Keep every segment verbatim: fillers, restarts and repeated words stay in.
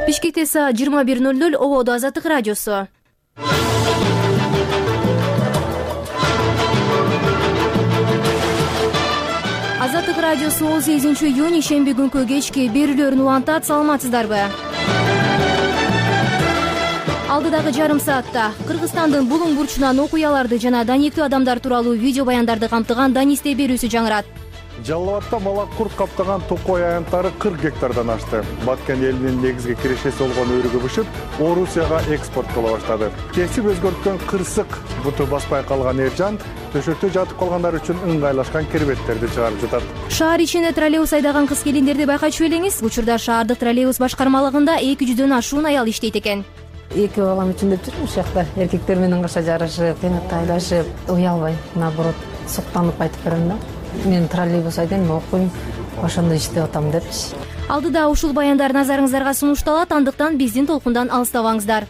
Бишкекте саат жыйырма бир ноль ноль ободо Азаттык радиосу. Азаттык радиосу он сегизинчи июнь ишемби күнкү кечки берүүлөрүн улантат. Саламатсыздарбы? Алдыдагы жарым саатта Кыргызстандын булуң бурчунан окуяларды жана даниктүү адамдар тууралуу видео баяндарды камтыган Данисте берүүсү жаңырат. Жалал Абадта малак курт каптаган токой аянттары кырк гектардан ашты. Баткен элинин негизги кирешеси болгон өрүгө бышып, Орусияга экспорттола баштады. Кесип өзгөрткөн кырсык буту баспай калган Эржан төшөктө жатып калгандар үчүн ыңгайлашкан кербеттерди чыгарып жатат. Шаар ичинде троллейбус айдаган кыз келиндерди байкачу элеңиз. Учурда шаардык троллейбус башкармалыгында эки жүздөн ашуун аял иштейт экен. Эки балам үчүн деп жүрмүн ушул жакта. Эркектер менен кыша жарышып, теңиртайлашып, уялбай, наоборот, суктанып айтып берем да. Мен троллейбус айдайм, окуйм, ошондо иштеп атам депчи. Алдыда ушул баяндар назарыңыздарга сунушталат, андыктан биздин толкундан алыстабаңыздар.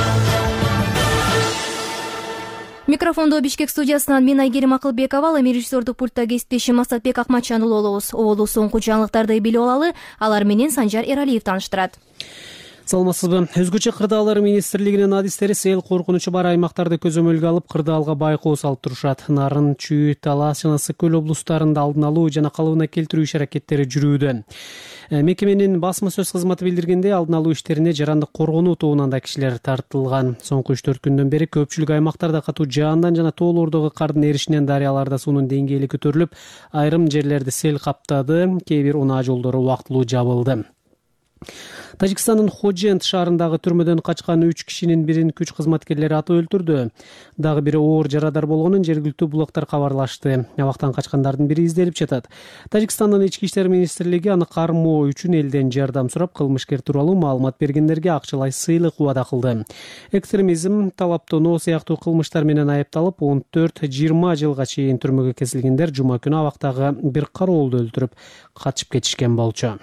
Микрофондо Бишкек студиясынан мен Айгерим Акылбекова, ал эми режиссердук пультта кесиптешим Асатбек Акматжан болобуз. Ободо соңку жаңылыктарды билип алалы, алар менен Санжар Эралиев тааныштырат. Саламатсызбы? Өзгөчө кырдаалар министрлигинин адистери сел коркунучу бар аймактарды көзөмөлгө алып, кырдаалга байкоо салып турушат. Нарын, Чүй, Талас жана Ысык көл облустарында алдын алуу жана калыбына келтирүү иш-аракеттери жүрүүдө. Мекеменин басма сөз кызматы билдиргенде, алдын алуу иштерине жарандык коргонуу тобунан да кишилер тартылган. Соңку үч төрт күндөн бери көпчүлүк аймактарда катуу жаандан жана тоолордогу кардын эришинен дарыяларда суунун деңгээли көтөрүлүп, айрым жерлерди сел каптады, кээ бир унаа жолдору убактылуу жабылды. Тажикстандын Ходжент шаарындагы түрмөдөн качкан үч кишинин бирин күч кызматкерлери атып өлтүрдү. Дагы бири оор жарадар болгонун жергиликтүү булактар кабарлашты. Абактан качкандардын бири изделип жатат. Тажикстандын ички иштер министрлиги аны кармоо үчүн элден жардам сурап, кылмышкер тууралуу маалымат бергендерге акчалай сыйлык убада кылды. Экстремизм, талаптоноо сыяктуу кылмыштар менен айыпталып, он төрт жыйырма жылга чейин түрмөгө кесилгендер жума күнү абактагы бир кароолду өлтүрүп, качып кетишкен болчу.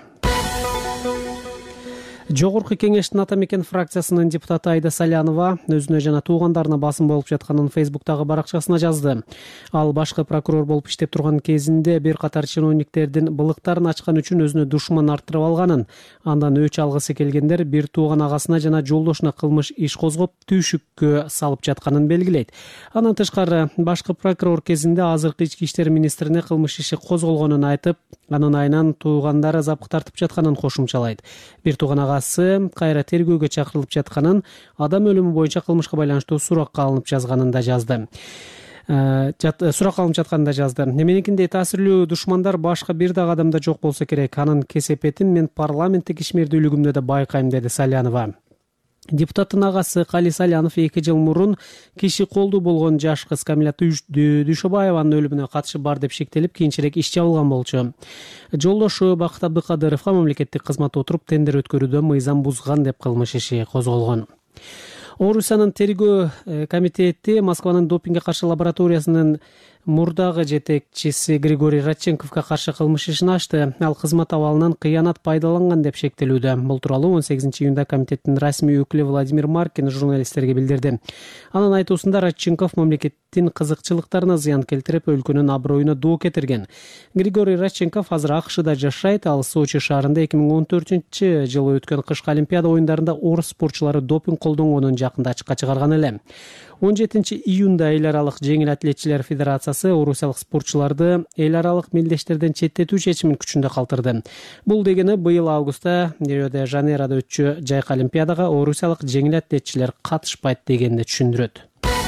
Жогорку кеңештин ата мекен фракциясынын депутаты Айда Салянова өзүнө жана туугандарына басым болуп жатканын Фейсбуктагы баракчасына жазды. Ал башкы прокурор болуп иштеп турган кезинде бир катар чиновниктердин былыктарын ачкан үчүн өзүнө душман арттырып алганын, андан өч алгысы келгендер бир тууган агасына жана жолдошуна кылмыш иш козгоп, түйшүккө салып жатканын белгилейт. Андан тышкары башкы прокурор кезинде азыркы ички иштер министрине кылмыш иши козголгонун айтып, анын айынан туугандары запкы тартып жатканын кошумчалайт. Бир тууган агасы кайра тергөөгө чакырылып жатканын, адам өлүмү боюнча кылмышка байланыштуу суракка алынып жазганын да жазды. Суракка алынып жатканын да жазды. Меникиндей таасирлүү душмандар башка бир дагы адамда жок болсо керек. Анын кесепетин мен парламенттик ишмердүүлүгүмдө да байкайм, деди Салянова. Депутаттын агасы Кали Салянов эки жыл мурун киши колдуу болгон жаш кыз Камила Дүйшөбаеванын өлүмүнө катышы бар деп шектелип, кийинчерээк иш жабылган болчу. Жолдошу Бакыт Абдыкадыровго мамлекеттик кызматта отуруп тендер өткөрүүдө мыйзам бузган деп кылмыш иши козголгон. Орусиянын тергөө комитети Москванын допингге каршы лабораториясынын мурдагы жетекчиси Григорий Радченковго каршы кылмыш ишин ачты. Ал кызмат абалынан кыянат пайдаланган деп шектелүүдө. Бул тууралуу он сегизинчи июнда комитеттин расмий өкүлү Владимир Маркин журналисттерге билдирди. Анын айтуусунда Радченков мамлекеттин кызыкчылыктарына зыян келтирип, өлкөнүн аброюна доо кетирген. Григорий Радченков азыр АКШда жашайт. Ал Сочи шаарында эки миң он төртүнчү жылы өткөн кышкы Олимпиада оюндарында орус спортчулары допинг колдонгонун жакында ачыкка чыгарган эле. он жетинчи июнда эл аралык жеңил атлетчилер федерациясы орусиялык спортчуларды эл аралык мелдештерден четтетүү чечимин күчүндө калтырды. Бул дегени быйыл августта Рио-де-Жанейрода өтчү жайкы олимпиадага орусиялык жеңил атлетчилер катышпайт дегенди түшүндүрөт.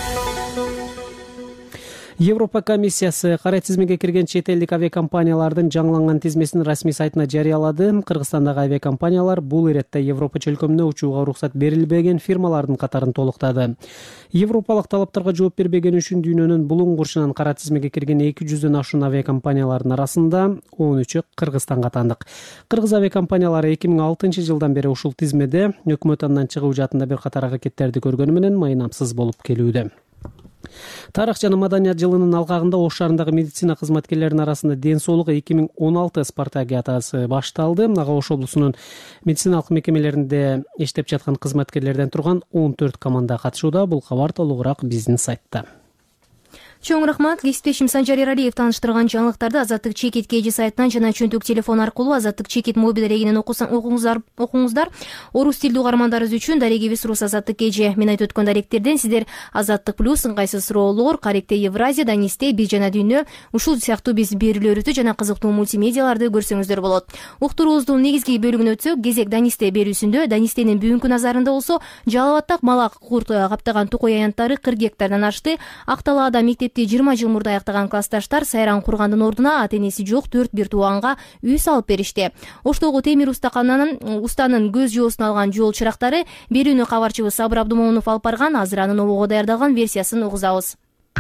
Европа комиссиясы кара тизмеге кирген чет элдик авиакомпаниялардын жаңыланган тизмесин расмий сайтына жарыялады. Кыргызстандагы авиакомпаниялар бул иретте Европа чөлкөмүнө учууга уруксат берилбеген фирмалардын катарын толуктады. Европалык талаптарга жооп бербегени үчүн дүйнөнүн булуң бурчунан кара тизмеге кирген эки жүздөн ашуун авиакомпаниялардын арасында он үчү Кыргызстанга тандык. Кыргыз авиакомпаниялары эки миң алтынчы жылдан бери ушул тизмеде өкмөт андан чыгуу жаатында бир катар аракеттерди көргөнү менен майнамсыз болуп келүүдө. Тарых жана маданият жылынын алкагында Ош шаарындагы медицина кызматкерлеринин арасында ден соолугу эки миң он алты спартакиадасы башталды. Ага Ош облусунун медициналык мекемелеринде иштеп жаткан кызматкерлерден турган он төрт команда катышууда. Бул кабар толугураак биздин сайтта. Чоң рахмат. Кесиптешим Санжар Эралиев тааныштырган жаңылыктарды Азаттык Чекит кей жи сайтынан жана чөнтөк телефон аркылуу Азаттык Чекит мобиль дарегинен окуңуздар. окуңуздар. Орус тилдүү угармандарыбыз үчүн дарегибиз Рус Азаттык кей жи. Мен айтып өткөн даректерден сиздер Азаттык плюс, ыңгайсыз суроолор, Каректе Евразия, Данисте, Биз жана дүйнө ушул сыяктуу биз берүүлөрүбүздү жана кызыктуу мультимедиаларды көрсөңүздөр болот. Уктуруубуздун негизги бөлүгүнө өтсөк, кезек Данисте берүүсүндө Данистенин бүгүнкү назарында болсо Жалал Абадта малак курт каптаган токой аянттары кырк гектардан ашты. Акталаада мектепти жыйырма жыл мурда аяктаган классташтар сайран кургандын ордуна ата энеси жок төрт бир тууганга үй салып беришти. Оштогу темир устакананын устанын көз жоосун алган жол чырактары берүүнү кабарчыбыз Сабыр Абдумомунов алып барган. Азыр анын обого даярдалган версиясын угузабыз.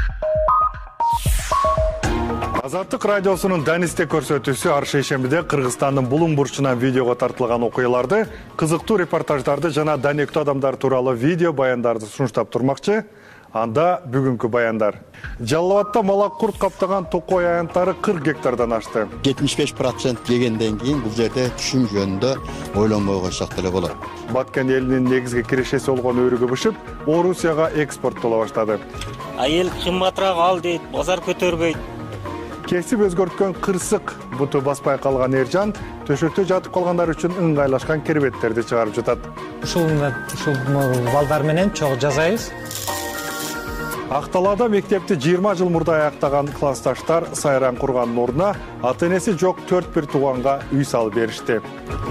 Азаттык радиосунун Данисте көрсөтүүсү ар шейшембиде Кыргызстандын булуң бурчунан видеого тартылган окуяларды, кызыктуу репортаждарды жана данектүү адамдар тууралуу видео баяндарды сунуштап турмакчы. Анда бүгүнкү баяндар. Жалал Абадта малак курт каптаган токой аянттары кырк гектардан ашты. жетимиш беш процент жегенден кийин бул жерде түшүм жөнүндө ойлонбой койсок деле болот. Баткен элинин негизги кирешеси болгон өрүгү бышып, Орусияга экспорттола баштады. Айыл кымбатыраак ал дейт, базар көтөрбөйт. Кесип өзгөрткөн кырсык буту баспай калган Эржан төшөктө жатып калгандар үчүн ыңгайлашкан кербеттерди чыгарып жатат. Ушул ушул балдар менен чогуу жасайбыз. Акталаада мектепти жыйырма жыл мурда аяктаган классташтар сайран кургандын ордуна ата энеси жок төрт бир тууганга үй салып беришти.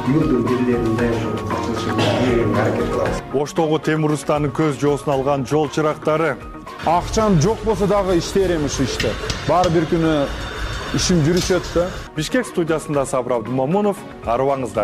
Оштогу темир устанын көз жоосун алган жол чырактары. Акчам жок болсо дагы иштейм ушу иште. Баары бир күнү ишим жүрүшөт да. Бишкек студиясында Сабыр Абдумомунов, арыбаңыздар.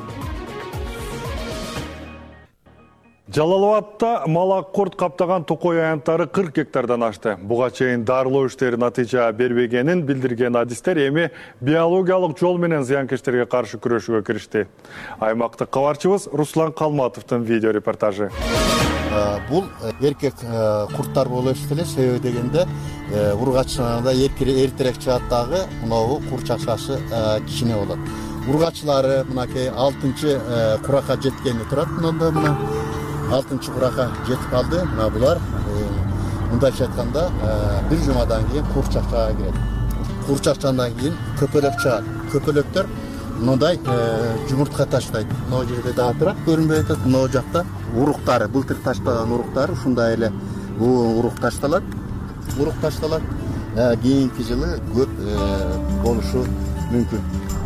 Жалал Абадта малак курт каптаган токой аянттары кырк гектардан ашты. Буга чейин дарылоо иштери натыйжа бербегенин билдирген адистер эми биологиялык жол менен зыянкечтерге каршы күрөшүүгө киришти. Аймактык кабарчыбыз Руслан Калматовдун видео репортажы. Бул эркек курттар болуп эле, себеби дегенде ургаччыларда эртерээк чыгат дагы мынабу курт чакчасы кичине болот. Ургаччылары мынакей алтынчы куракка жеткени турат. Мында мына алтынчы куракка жетип калды. Мына булар мындайча айтканда бир жумадан кийин курт чакчага кирет. Курт чакчадан кийин көпөлөк чыгат. Көпөлөктөр мындай жумуртка таштайт. Мына жерде дагы турат, көрүнбөй атат. Мына жакта уруктары, былтыр таштаган уруктар ушундай эле бул урук ташталат. Урук ташталат. Кийинки жылы көп болушу мүмкүн.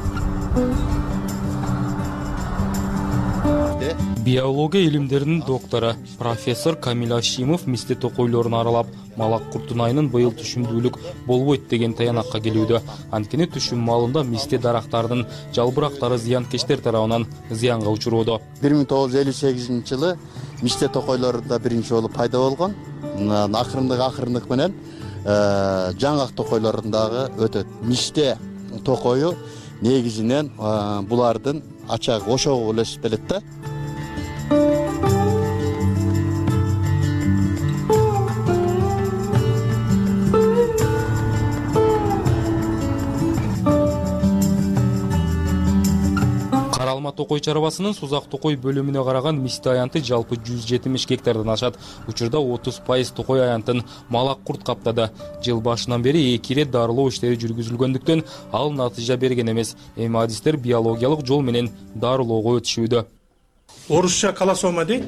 Биология илимдеринин доктору профессор Камил Ашимов мисте токойлорун аралап, малак курттун айынын быйыл түшүмдүүлүк болбойт деген таянакка келүүдө. Анткени түшүм маалында мисте дарактардын жалбырактары зыянкечтер тарабынан зыянга учурууда. бир миң тогуз жүз элүү сегизинчи жылы мисте токойлорунда биринчи болуп пайда болгон. Акырындык акырындык менен жаңгак токойлорундагы өтөт. Мисте токою негизинен булардын ачак ошогу үлесип келет да. Каралма токой чарбасынын Сузак токой бөлүмүнө караган мисте аянты жалпы жүз жетимиш гектардан ашат. Учурда отуз пайыз токой аянтын малак курт каптады. Жыл башынан бери эки ирет дарылоо иштери жүргүзүлгөндүктөн ал натыйжа берген эмес. Эми адистер биологиялык жол менен дарылоого өтүшүүдө. Орусча колосома дейт.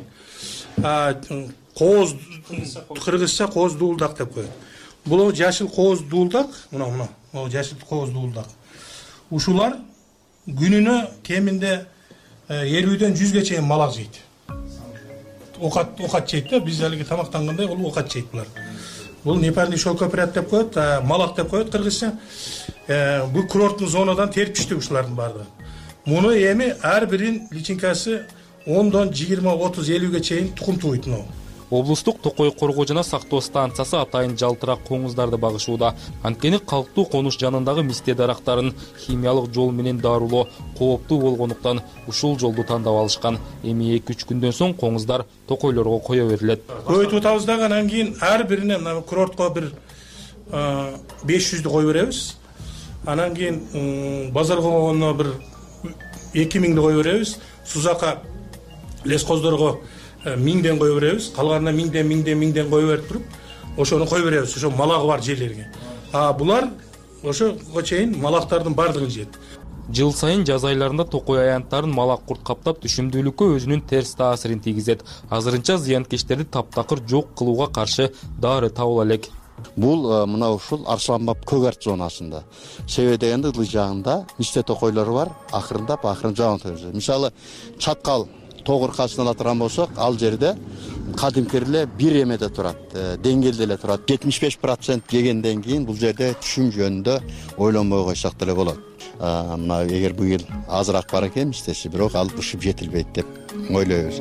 Кооз кыргызча кооз дуулдак деп коет. Бул жашыл кооз дуулдак, мына мына, бул жашыл кооз дуулдак. Ушулар күнүнө кеминде элүүдөн жүзгө чейин малак жейт. Окат окат жейт да, биз алиги тамактангандай бул окат жейт булар. Бул непарный шелкопряд деп коет, малак деп коет кыргызча. Бул курорттун зонадан терип түштү ушулардын баардыгы. Муну эми ар биринин личинкасы ондон жыйырма отуз элүүгө чейин тукум тууйт. Облустук токой коргоо жана сактоо станциясы атайын жалтырак коңуздарды багышууда. Анткени калктуу конуш жанындагы мисте дарактарын химиялык жол менен дарылоо кооптуу болгондуктан ушул жолду тандап алышкан. Эми эки үч күндөн соң коңуздар токойлорго кое берилет. Көйүтүп атабыз дагы, анан кийин ар бирине мына курортко бир беш жүздү кой беребиз. Анан кийин базарга оно бир эки миңди кой беребиз. Сузакка лескоздорго миңден кой беребиз. Калганына миңден миңден миңден кой берип туруп, ошону кое беребиз, ошо малагы бар жерлерге. А булар ошого чейин малактардын бардыгын жейт. Жыл сайын жаз айларында токой аянттарын малак курт каптап түшүмдүүлүккө өзүнүн терс таасирин тийгизет. Азырынча зыянкечтерди таптакыр жок кылууга каршы дары табыла элек. Бул мына ушул Арсланбап көгөрт зонасында. Себеби дегенде ылдый жагында нечте токойлор бар, акырындап акырын жагын төрөзөт. Мисалы Чаткал тоо кыркасынан турган болсок, ал жерде кадимки эле бир эмеде турат, деңгээлде эле турат. жетимиш беш процент дегенден кийин бул жерде түшүм жөнүндө ойлонбой койсок деле болот. Мына эгер быйыл азыраак бар экен мистеси, бирок ал ушуп жетилбейт деп ойлойбуз.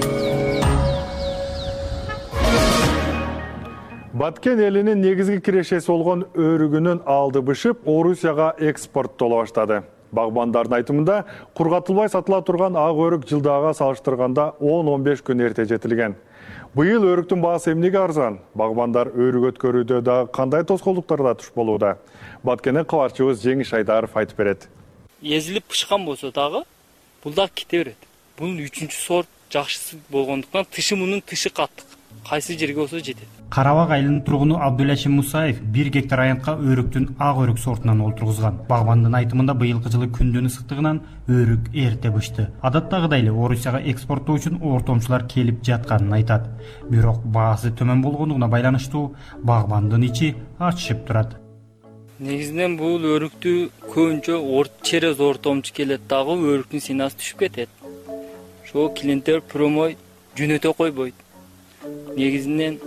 Баткен элинин негизги кирешеси болгон өрүгүнүн алды бышып, Орусияга экспорттоло баштады. Багбандардын айтымында, кургатылбай сатыла турган ак өрүк жылдагыга салыштырганда он он беш күн эрте жетилген. Быйыл өрүктүн баасы эмнеге арзан? Багбандар өрүк өткөрүүдө да кандай тоскоолдуктарга туш болууда? Баткенден кабарчыбыз Жеңиш Айдаров айтып берет. Эзилип пышкан болсо дагы бул да кете берет. Бунун үчүнчү сорт жакшысы болгондуктан тышы мунун тышы каттык. Кайсы жерге болсо жетет. Карабак айылынын тургуну Абдулашим Мусаев бир гектар аянтка өрүктүн ак өрүк сортунан олтургузган. Багбандын айтымында быйылкы жылы күндүн ысыктыгынан өрүк эрте бышты. Адаттагыдай эле Орусияга экспорттоо үчүн ортомчулар келип жатканын айтат. Бирок баасы төмөн болгондугуна байланыштуу багбандын ичи ачышып турат. Негизинен бул өрүктү көбүнчө орт через ортомчу келет дагы өрүктүн ценасы түшүп кетет. Ошо клиенттер промой жөнөтө койбойт. Негизинен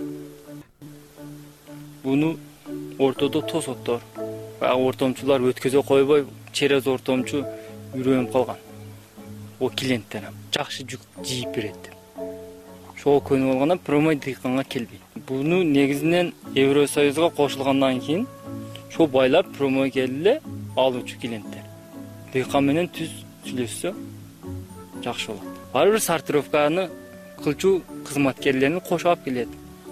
буну ортодо тосоттор, баягы ортомчулар өткөзө койбой, через ортомчу үрөнүп калган. О клиенттер жакшы жүк жийип берет. Ошого көнүп алгандан промой дыйканга келбейт. Буну негизинен Евросоюзга кошулгандан кийин ошо байлар промой келди алуучу клиенттер. Дыйкан менен түз сүйлөшсө жакшы болот. Ар бир сортировканы кылчу кызматкерлерин кошуп алып келет.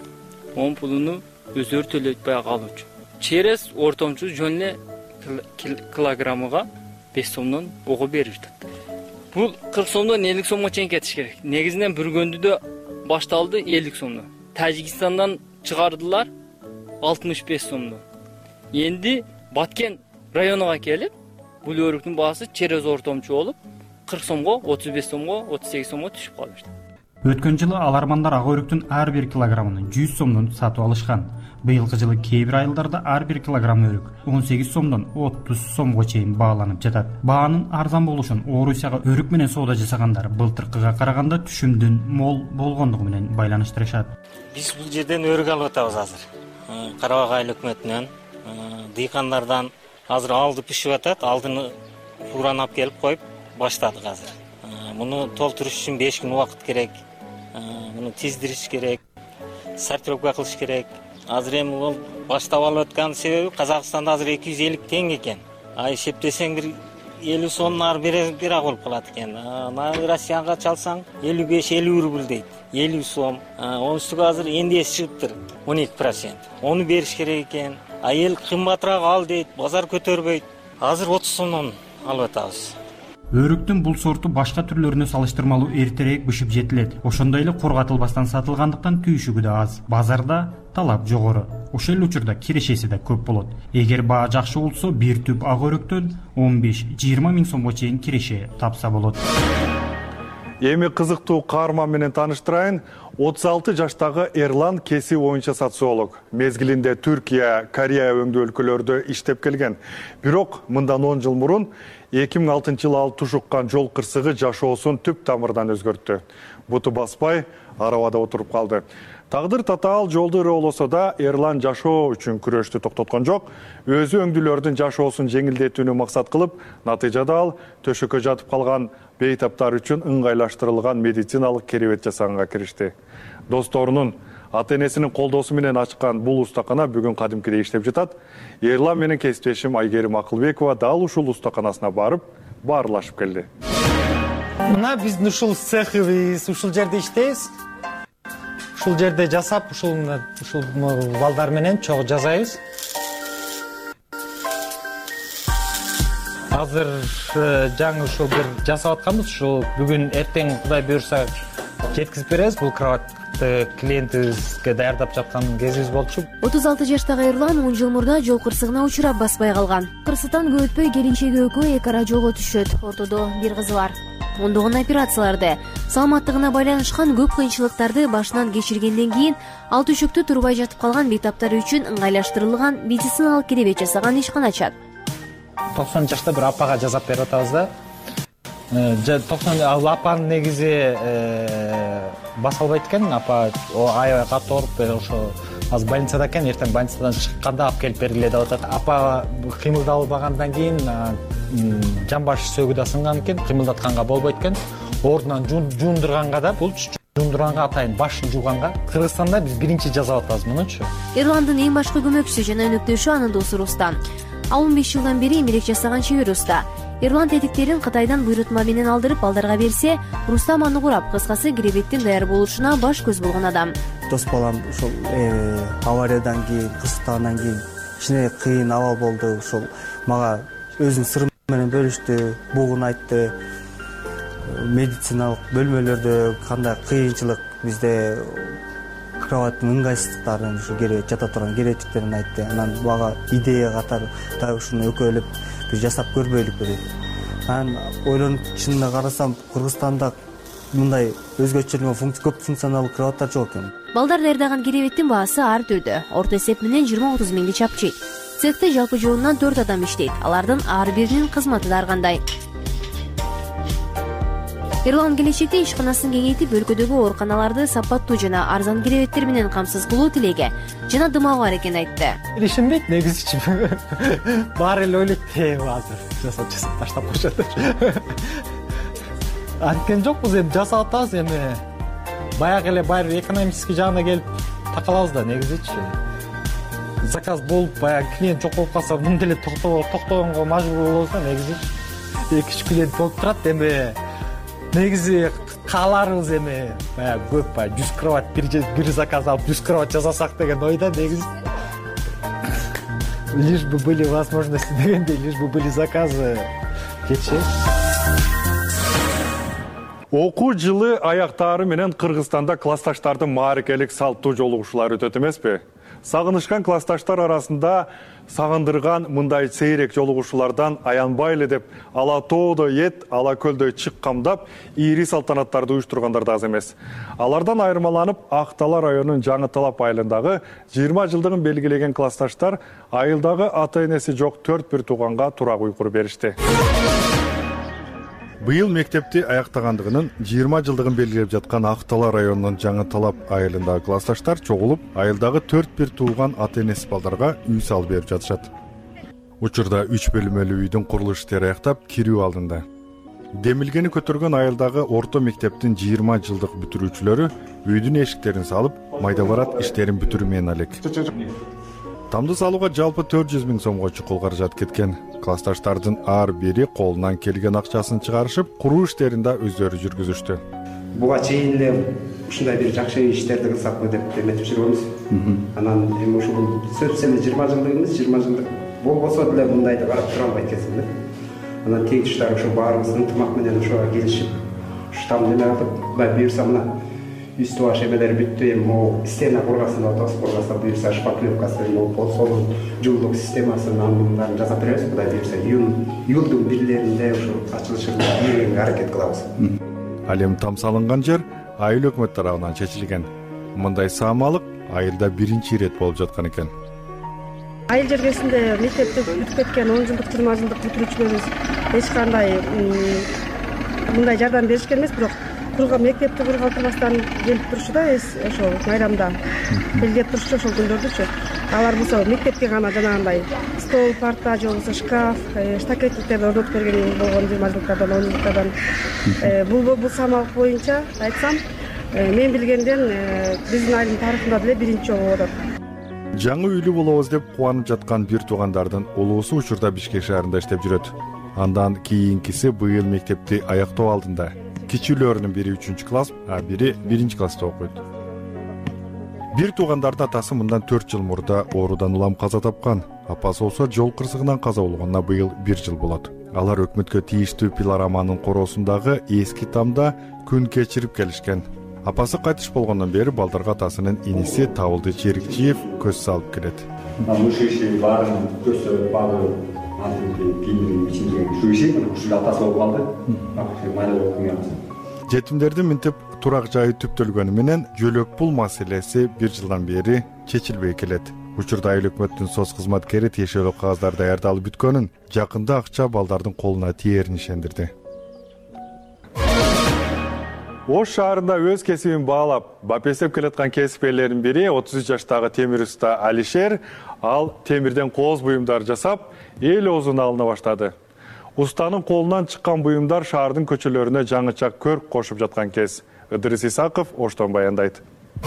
Он пулуну өздөрү төлөйт баягы алуучу. Через ортомчу жөн эле килограммыга беш сомдон ого берип жатат. Бул кырк сомдон элүү сомго чейин кетиш керек. Негизинен бүргөндүдө башталды элүү сомдон. Тажикстандан чыгардылар алтымыш беш сомдон. Энди Баткен районуга келип, бул өрүктүн баасы через ортомчу болуп кырк сомго, отуз беш сомго, отуз сегиз сомго түшүп калышты. Өткөн жылы алармандар ак өрүктүн ар бир килограммын жүз сомдон сатып алышкан. Быйылкы жылы кээ бир айылдарда ар бир килограмм өрүк он сегиз сомдон отуз сомго чейин бааланып жатат. Баанын арзан болушун Орусияга өрүк менен соода жасагандар былтыркыга караганда түшүмдүн мол болгондугу менен байланыштырышат. Биз бул жерден өрүк алып атабыз азыр. Карабак айыл өкмөтүнөн, дыйкандардан азыр алды пишип атат, алдыны фуранап келип коюп баштадык азыр. Муну толтуруш үчүн беш күн убакыт керек. Муну тиздириш керек, сортировка кылыш керек. Азыр эми бул баштап алып өткөн себеби Казакстанда азыр эки жүз элүү теңге экен. А эсептесең бир элүү сомдун ар бирак болуп калат экен. Ана Россияга чалсаң элүү беш элүү рубль дейт. элүү сом. Onun üstüge азыр эндес чыгыптыр он эки процент. Onu бериш керек экен. А эл кымбатыраак ал дейт, базар көтөрбөйт. Азыр отуз сомдон алып атабыз. Өрүктүн бул сорту башка түрлөрүнө салыштырмалуу эртерээк бышып жетилет. Ошондой эле кургатылбастан сатылгандыктан түйшүгү да аз. Базарда талап жогору. Ошол эле учурда кирешеси да көп болот. Эгер баа жакшы болсо, бир түп ак өрүктөн он беш жыйырма миң сомго чейин киреше тапса болот. Эми кызыктуу каарман менен тааныштырайын. отуз алты жаштагы Эрлан кесип боюнча социолог. Мезгилинде Түркия, Корея өңдүү өлкөлөрдө иштеп келген. Бирок мындан он жыл мурун эки миң алтынчы жылы ал тушуккан жол кырсыгы жашоосун түп тамырдан өзгөрттү. Буту баспай, арабада отуруп калды. Тагдыр татаал жолду ыроолосо да Эрлан жашоо үчүн күрөштү токтоткон жок. Өзү өңдүүлөрдүн жашоосун жеңилдетүүнү максат кылып, натыйжада ал төшөккө жатып калган бейтаптар үчүн ыңгайлаштырылган медициналык керебет жасаганга киришти. Досторунун, ата-энесинин колдоосу менен ачкан бул устакана бүгүн кадимкидей иштеп жатат. Эрлан менен кесиптешим Айгерим Акылбекова дал ушул устаканасына барып, баарлашып келди. Мына биздин ушул цехыбыз, ушул жерде иштейбиз. Ушул жерде жасап, ушул ушул балдар менен чогуу жасайбыз. Азыр жаңы ушул бир жасап атканбыз. Ушул бүгүн эртең Кудай буйрса жеткизип беребиз. Бул кроватты клиентибизге даярдап жаткан кезибиз болчу. отуз алты жаштагы Эрлан он жыл мурда жол кырсыгына учурап баспай калган. Кырсыктан көп өтпөй келинчеги экөө эки ара жолго түшөт. Ортодо бир кызы бар. Ондогон операцияларды, саламаттыгына байланышкан көп кыйынчылыктарды башынан кечиргенден кийин ал төшөктө турбай жатып калган бейтаптары үчүн ыңгайлаштырылган медициналык керебет жасаган ишкана ачат. токсон жашта бир апага жасап берип атабыз да. токсон ал апанын негизи баса албайт экен. Апа аябай катуу ооруп, ошо азыр больницада экен. Эртең больницадан чыкканда алып келип бергиле деп атат. Апа кыймылдай албагандан кийин жан баш сөгү да сынган экен, кыймылдатканга болбойт экен. Ордунан жуундурганга да бул жуундурганга атайын башын жууганга Кыргызстанда биз биринчи жасап атабыз мунучу. Эрландын эң башкы көмөкчүсү жана өнөктөшү анын досу Рустам. Ал он беш жылдан бери эмерек жасаган чебер уста. Эрлан тетиктерин Кытайдан буйрутма менен алдырып балдарга берсе, Рустам аны курап, кыскасы керебеттин даяр болушуна баш көз болгон адам. Дос балам ошол авариядан кийин, кырсыктагандан кийин кичине кыйын абал болду. Ошол мага өзүнүн сыры менен бөлүштү, бугун айтты. Медициналык бөлмөлөрдө кандай кыйынчылык, бизде кроваттын ыңгайсыздыктарын, ушу керебет жата турган керебеттиктерин айтты. Анан мага идея катары дагы ушуну экөөлөп бир жасап көрбөйлүкпү деп. Анан ойлонуп чынына карасам, Кыргызстанда мындай өзгөчө көп функционалдуу кроваттар жок экен. Балдар даярдаган керебеттин баасы ар түрдүү. Орто эсеп менен жыйырма отуз миңди чапчыйт. Цехте жалпы жоонунан төрт адам иштейт. Алардын ар биринин кызматы да ар кандай. Эрлан келечекте ишканасын кеңейтип, өлкөдөгү ооруканаларды сапаттуу жана арзан керебеттер менен камсыз кылуу тилеги жана дымагы бар экенин айтты. Ишенбейт негизичи. Баары эле ойлойт, азыр жасап жасап таштап коюшат. Анткен жокпуз, эми жасап атабыз, эми баягы эле баары экономический жагына келип такалабыз да негизичи. Заказ болуп, баягы клиент жок болуп калса, мындай эле токтогонго мажбур болобуз да негизичи. эки үч клиент болуп турат, эми негизи кааларыбыз эми баягы көп, баягы жүз кровать бир заказ алып жүз кровать жасасак деген ойда негизи. Лишь бы были возможности дегендей, лишь бы были заказы. Кетчи. Окуу жылы аяктаары менен Кыргызстанда классташтардын мааракелик салттуу жолугушуулары өтөт эмеспи? Сагынышкан классташтар арасында сагындырган мындай сейрек жолугушуулардан аянбайлы деп ала тоодо эт, ала көлдө чык камдап, ийри салтанаттарды уюштургандар да аз эмес. Алардан айырмаланып, Актала районунун Жаңы Талап айылындагы жыйырма жылдыгын белгилеген классташтар айылдагы ата-энеси жок төрт бир тууганга турак уйкур беришти. Быйыл мектепти аяктагандыгынын жыйырма жылдыгын белгилеп жаткан Актала районунун Жаңы Талап айылындагы классташтар чогулуп, айылдагы төрт бир тууган ата-энеси балдарга үй салып берип жатышат. Учурда үч бөлмөлүү үйдүн курулуш иштери аяктап, кирүү алдында. Демилгени көтөргөн айылдагы орто мектептин жыйырма жылдык бүтүрүүчүлөрү үйдүн эшиктерин салып, майда барат иштерин бүтүрүү менен алек. Тамды салууга жалпы төрт жүз миң сомго чукул каражат кеткен. Классташтардын ар бири колунан келген акчасын чыгарышып, куруу иштерин да өздөрү жүргүзүштү. Буга чейин эле ушундай бир жакшы иштерди кылсакпы деп эметип жүргөнбүз. Анан эми ушул сөзсүз эле жыйырма жылдыгыбыз, жыйырма жылдык болбосо деле мындайды карап тура албайт экенсиң да. Анан тең туштар ошо баарыбыз ынтымак менен ошого келишип, штам неме кылып, буюрса мына үстү баш эмелери бүттү, эми могу стена кургасын деп атабыз, кургаса буюрса шпаклевкасы, могу подсолун жылуулук системасын анын жасап беребиз. Кудай буюрса июлдун бирлеринде ушу ачылышын ийгенге аракет кылабыз. Ал эми там салынган жер айыл өкмөт тарабынан чечилген. Мындай саамалык айылда биринчи ирет болуп жаткан экен. Айыл жергесинде мектепти бүтүп кеткен он жылдык, жыйырма жылдык бүтүрүүчүлөрүбүз эч кандай мындай жардам беришкен эмес, бирок курган мектепти кургалтырбастан келип турчу да, ошо майрамда белгилеп турчу ошол күндөрдүчү. Алар болсо мектепке гана жанагындай стол, парта же болбосо шкаф, штакетниктерди орнотуп берген болгон жыйырма жылдыктардан, он жылдыктардан. Бул бул самалык боюнча айтсам, мен билгенден биздин айылдын тарыхында деле биринчи жолу болот. Жаңы үйлүү болобуз деп кубанып жаткан бир туугандардын улуусу учурда Бишкек шаарында иштеп жүрөт. Андан кийинкиси быйыл мектепти аяктоо алдында. Кичүүлөрүнүн бири үчүнчү класс, а бири биринчи класста окуйт. Бир туугандардын атасы мындан төрт жыл мурда оорудан улам каза тапкан. Апасы болсо жол кырсыгынан каза болгонуна быйыл бир жыл болот. Алар өкмөткө тийиштүү пилораманын короосундагы эски тамда күн кечирип келишкен. Апасы кайтыш болгондон бери балдарга атасынын иниси Табылды Жерикчиев көз салып келет. Ушул иши баарын көзсө багы кийимдин ичиндеги ушул иши ушул атасы болуп калды. Майда болуп калган. Жетимдердин минтип турак жайы түптөлгөнү менен жөлөк пул маселеси бир жылдан бери чечилбей келет. Учурда айыл өкмөттүн соц кызматкери тиешелүү кагаздар даярдалып бүткөнүн, жакында акча балдардын колуна тиерин ишендирди. Ош шаарында өз кесибин баалап, бапестеп келаткан кесипкерлердин бири отуз үч жаштагы темир уста Алишер, ал темирден кооз буюмдар жасап, эл оозуна алына баштады. Устанын колунан чыккан буюмдар шаардын көчөлөрүнө жаңыча көрк кошуп жаткан кез. Ыдырыс Исаков Оштон баяндайт.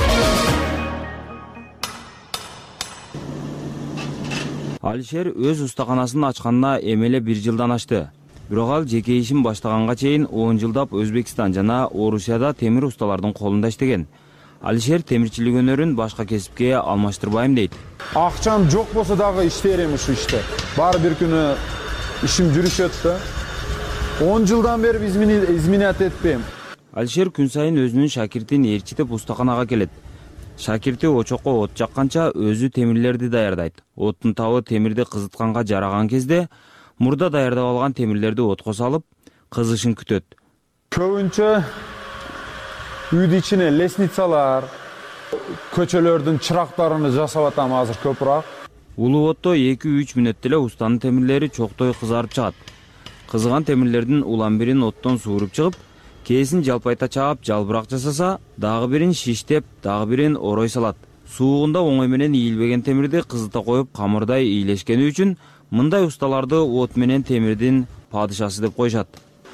Алишер өз устаканасын ачканына эмеле бир жылдан ашты. Бирок ал жеке ишин баштаганга чейин он жылдап Өзбекстан жана Орусияда темир усталардын колунда иштеген. Алишер темирчилик өнөрүн башка кесипке алмаштырбайм дейт. Акчам жок болсо дагы иштейм ушу иште. Баары бир күнү ишим жүрүшөт да. он жылдан бери изменять этпейм. Алишер күн сайын өзүнүн шакиртин ээрчитип устаканага келет. Шакирти очокко от жакканча өзү темирлерди даярдайт. Оттун табы темирди кызытканга жараган кезде мурда даярдап алган темирлерди отко салып, кызышын күтөт. Көбүнчө үйдүн ичине лестницалар, көчөлөрдүн чырактарын жасап атам азыр көпүрөөк. Улуу отто эки үч мүнөттө эле устанын темирлери чоктой кызарып чыгат. Кызыган темирлердин улам бирин оттон сууруп чыгып, кээсин жалпайта чаап жалбырак жасаса, дагы бирин шиштеп, дагы бирин орой салат. Суугунда оңой менен ийилбеген темирди кызыта коюп камырдай ийилешкени үчүн мындай усталарды от менен темирдин падышасы деп коюшат.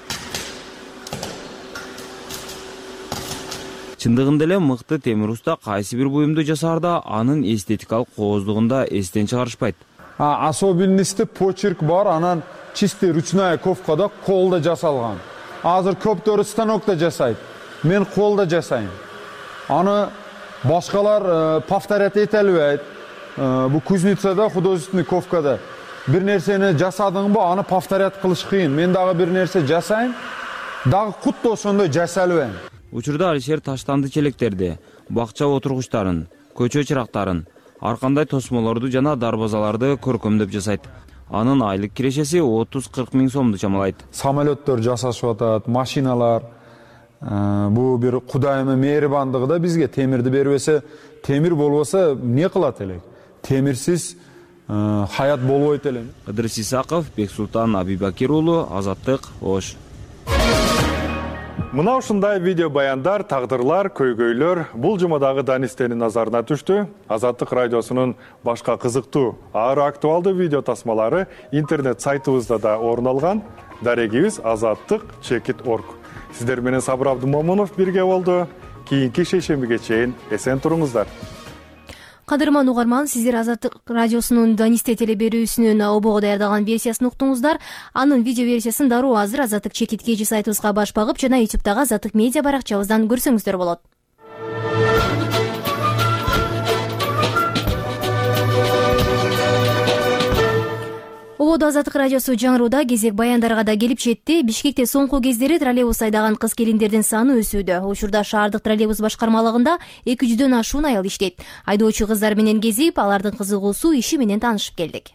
Чындыгында эле мыкты темир уста кайсы бир буюмду жасаарда анын эстетикалык кооздугунда эстен чыгарышпайт. Особенности почерк бар, анан чисто ручная ковкада колда жасалган. Азыр көптөрү станокто жасайт. Мен колда жасайм. Аны башкалар повторять эте албайт. Бу кузницада, художественный ковкада бир нерсени жасадыңбы, аны повторять кылыш кыйын. Мен дагы бир нерсе жасайм, дагы кутта ошондой жасай албайм. Учурда Алишер таштанды челектерди, бакча отургучтарын, көчө чырактарын, аркандай тосмолорду жана дарбазаларды көркөмдөп жасайт. Анын айлык кирешеси отуз кырк миң сомду чамалайт. Самолеттер жасашып атат, машиналар. Бу бир Кудайымдын мээрибандыгы да бизге темирди бербесе, темир болбосо эмне кылат элек? Темирсиз хаят болбойт эле. Ыдырыс Исаков, Бексултан Абибакир уулу, Азаттык, Ош. Мына ушундай видео баяндар, тагдырлар, көйгөйлөр бул жумадагы Данистенин назарына түштү. Азаттык радиосунун башка кызыктуу, ары актуалдуу видео тасмалары интернет сайтыбызда да орун алган. Дарегибиз азаттык чекит точка орг. Сиздер менен Сабыр Абдумомунов бирге болду. Кийинки шейшембиге чейин эсен туруңуздар. Кадырман угарман, сиздер Азаттык радиосунун Данисте теле берүүсүнүн обого даярдалган версиясын уктуңуздар. Анын видео версиясын дароо азыр Азаттык чекит кежи сайтыбызга баш багып жана ютубтагы Азаттык медиа баракчабыздан көрсөңүздөр болот. Ободо Азаттык радиосу жаңырууда кезек баяндарга да келип жетти. Бишкекте соңку кездери троллейбус айдаган кыз-келиндердин саны өсүүдө. Учурда шаардык троллейбус башкармалыгында эки жүздөн ашуун аял иштейт. Айдоочу кыздар менен кезип, алардын кызыгуусу иши менен таанышып келдик.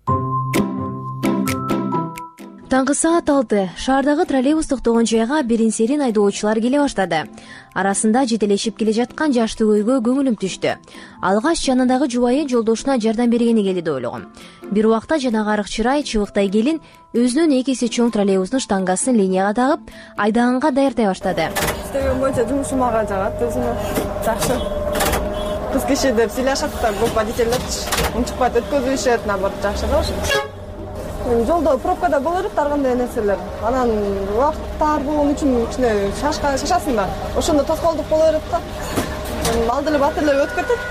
Таңкы саат алты шаардагы троллейбус токтогон жайга бирин-серин айдоочулар келе баштады. Арасында жетелешип келе жаткан жаштуу көйгө көңүлүм түштү. Алгач жанындагы жубайы жолдошуна жардам бергени келди деп ойлогом. Бир убакта жанагы арык чырай чыбыктай келин өзүнүн эки эсе чоң троллейбустун штангасын линияга тагып, айдаганга даярдай баштады. Иштеген боюнча жумушум мага жагат, өзүмө жакшы. Кыз киши деп сүйлөшөт да, көп водительдер унчукпайт, өткөзүшөт, наоборот жакшы да ошо. Жолдо пробкада боло берет ар кандай нерселер. Анан убакыттар болгон үчүн кичине шашка шашасың да. Ошондо тоскоолдук боло берет да. Алды эле бат эле өтүп кетет.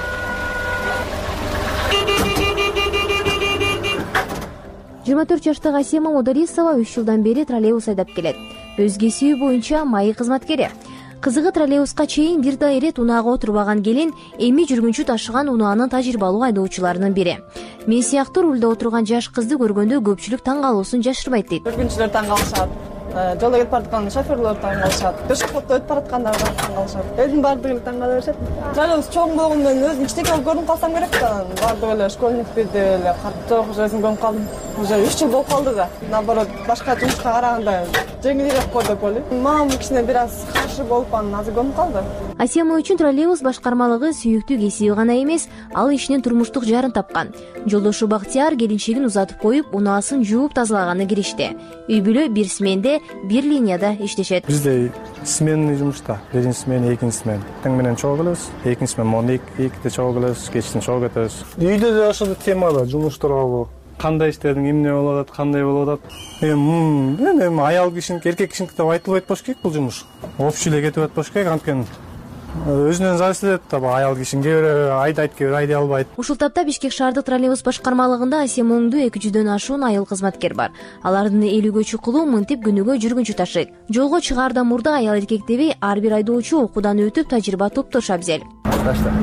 жыйырма төрт жаштагы Асема Модалисова үч жылдан бери троллейбус айдап келет. Өз кесиби боюнча майы кызматкери. Кызыгы троллейбуска чейин бир да ирет унаага отурбаган келин эми жүргүнчү ташыган унаанын тажрыйбалуу айдоочуларынын бири. Мен сыяктуу рулда отурган жаш кызды көргөндө көпчүлүк таң калуусун жашырбайт дейт. Жүргүнчүлөр таң калышат. жолдо кетип бараткан шоферлор таң калышат, пешеходдо өтүп бараткандар таң калышат, элдин баардыгы таң кала беришет. Троллейбус чоң болгону менен өзүм кичинекей болуп көрүнүп калсам керек да, баардыгы эле школьникпи деп эле карап жок, уже өзүм көрүнүп калдым. Уже үч жыл болуп калды да. Наоборот, башка жумушка караганда жеңилирээк го деп ойлойм. Мамам кичине бир аз каршы болуп анан азыр көрүнүп калды. Асияма үчүн троллейбус башкармалыгы сүйүктүү кесиби гана эмес, ал ишинен турмуштук жарын тапкан. Жолдошу Бактияр келинчегин узатып коюп, унаасын жууп тазалаганы киришти. Үй бүлө бир сменде, бир линияда иштешет. Бизде сменный жумушта, биринчи смена, экинчи смена. Таң менен чогуу келебиз, экинчи смена он экиде чогуу келебиз, кечтен чогуу кетебиз. Үйдө да ошол темада жумуш тууралуу. Кандай иштедиң, эмне болуп атат, кандай болуп атат. Эми, эми аял кишиники, эркек кишиники деп айтылбайт болуш керек бул жумуш. Общий эле кетип атпаш керек, анткени өзүнөн зависит этет да, аял киши кээ бирөө айдайт, кээ бирөө айдай албайт. Ушул тапта Бишкек шаардык троллейбус башкармалыгында Асияма оңдуу эки жүздөн ашуун айыл кызматкер бар. Алардын элүүгө чукулу мынтип күнүгө жүргүнчү ташыйт. Жолго чыгаардан мурда аял эркек дебей ар бир айдоочу окуудан өтүп тажрыйба топтошу абзел. Ташта.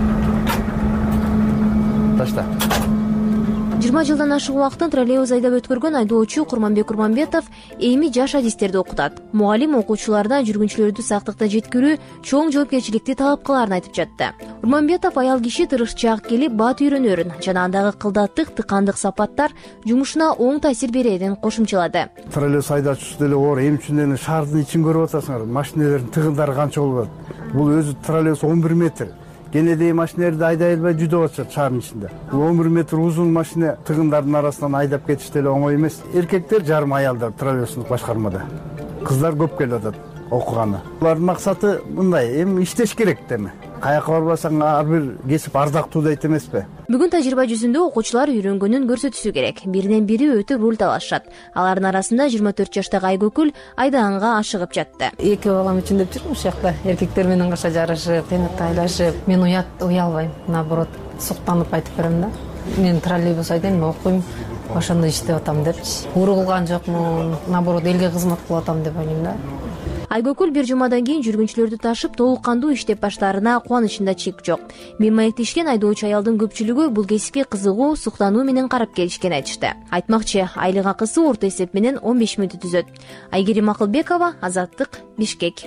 Ташта. жыйырма жылдан ашык убакытын троллейбус айдап өткөргөн айдоочу Курманбек Курманбетов эми жаш адистерди окутат. Мугалим окуучуларда жүргүнчүлөрдү сактыкта жеткирүү чоң жоопкерчиликти талап кылаарын айтып жатты. Курманбетов аял киши тырышчаак келип бат үйрөнөрүн жана андагы кылдаттык, тыкандык сапаттар жумушуна оң таасир берерин кошумчалады. Троллейбус айдоочусу деле оор, эми үчүн эле шаардын ичин көрүп атасыңар. Машиналердин тыгындары канча болуп атат. Бул өзү троллейбус он бир метр. Кенедей машиналерди айдай албай жүдөп атышат шаардын ичинде. Бул он бир метр узун машина тыгындардын арасынан айдап кетиш деле оңой эмес. Эркектер жарым аялдар троллейбустун башкармада. Кыздар көп келип атат окуганы. Булардын максаты мындай, эми иштеш керек деме. Каяка барбасаң ар бир кесип ардактуу дейт эмеспи? Бүгүн тажрыйба жүзүндө окуучулар үйрөнгөнүн көрсөтүшү керек. Биринен бири өтө руль талашат. Алардын арасында жыйырма төрт жаштагы Айгөкүл айдаганга ашыгып жатты. Эки балам үчүн деп жүрмүн ушул жакта. Эркектер менен каша жарышып, темирди айлашып, мен уят уялбайм. Наоборот, суктанып айтып берем да. Мен троллейбус айдайм, окуйм, ошондо иштеп атам депчи. Урулган жокмун, наоборот, элге кызмат кылып атам деп ойлойм да. Айгөкүл бир жумадан кийин жүргүнчүлөрдү ташып толук кандуу иштеп баштаарына кубанычында чек жок. Мен маектешкен айдоочу аялдын көпчүлүгү бул кесипке кызыгуу, суктануу менен карап келишкен айтышты. Айтмакчы, айлык акысы орто эсеп менен он беш миңди түзөт. Айгерим Акылбекова, Азаттык, Бишкек.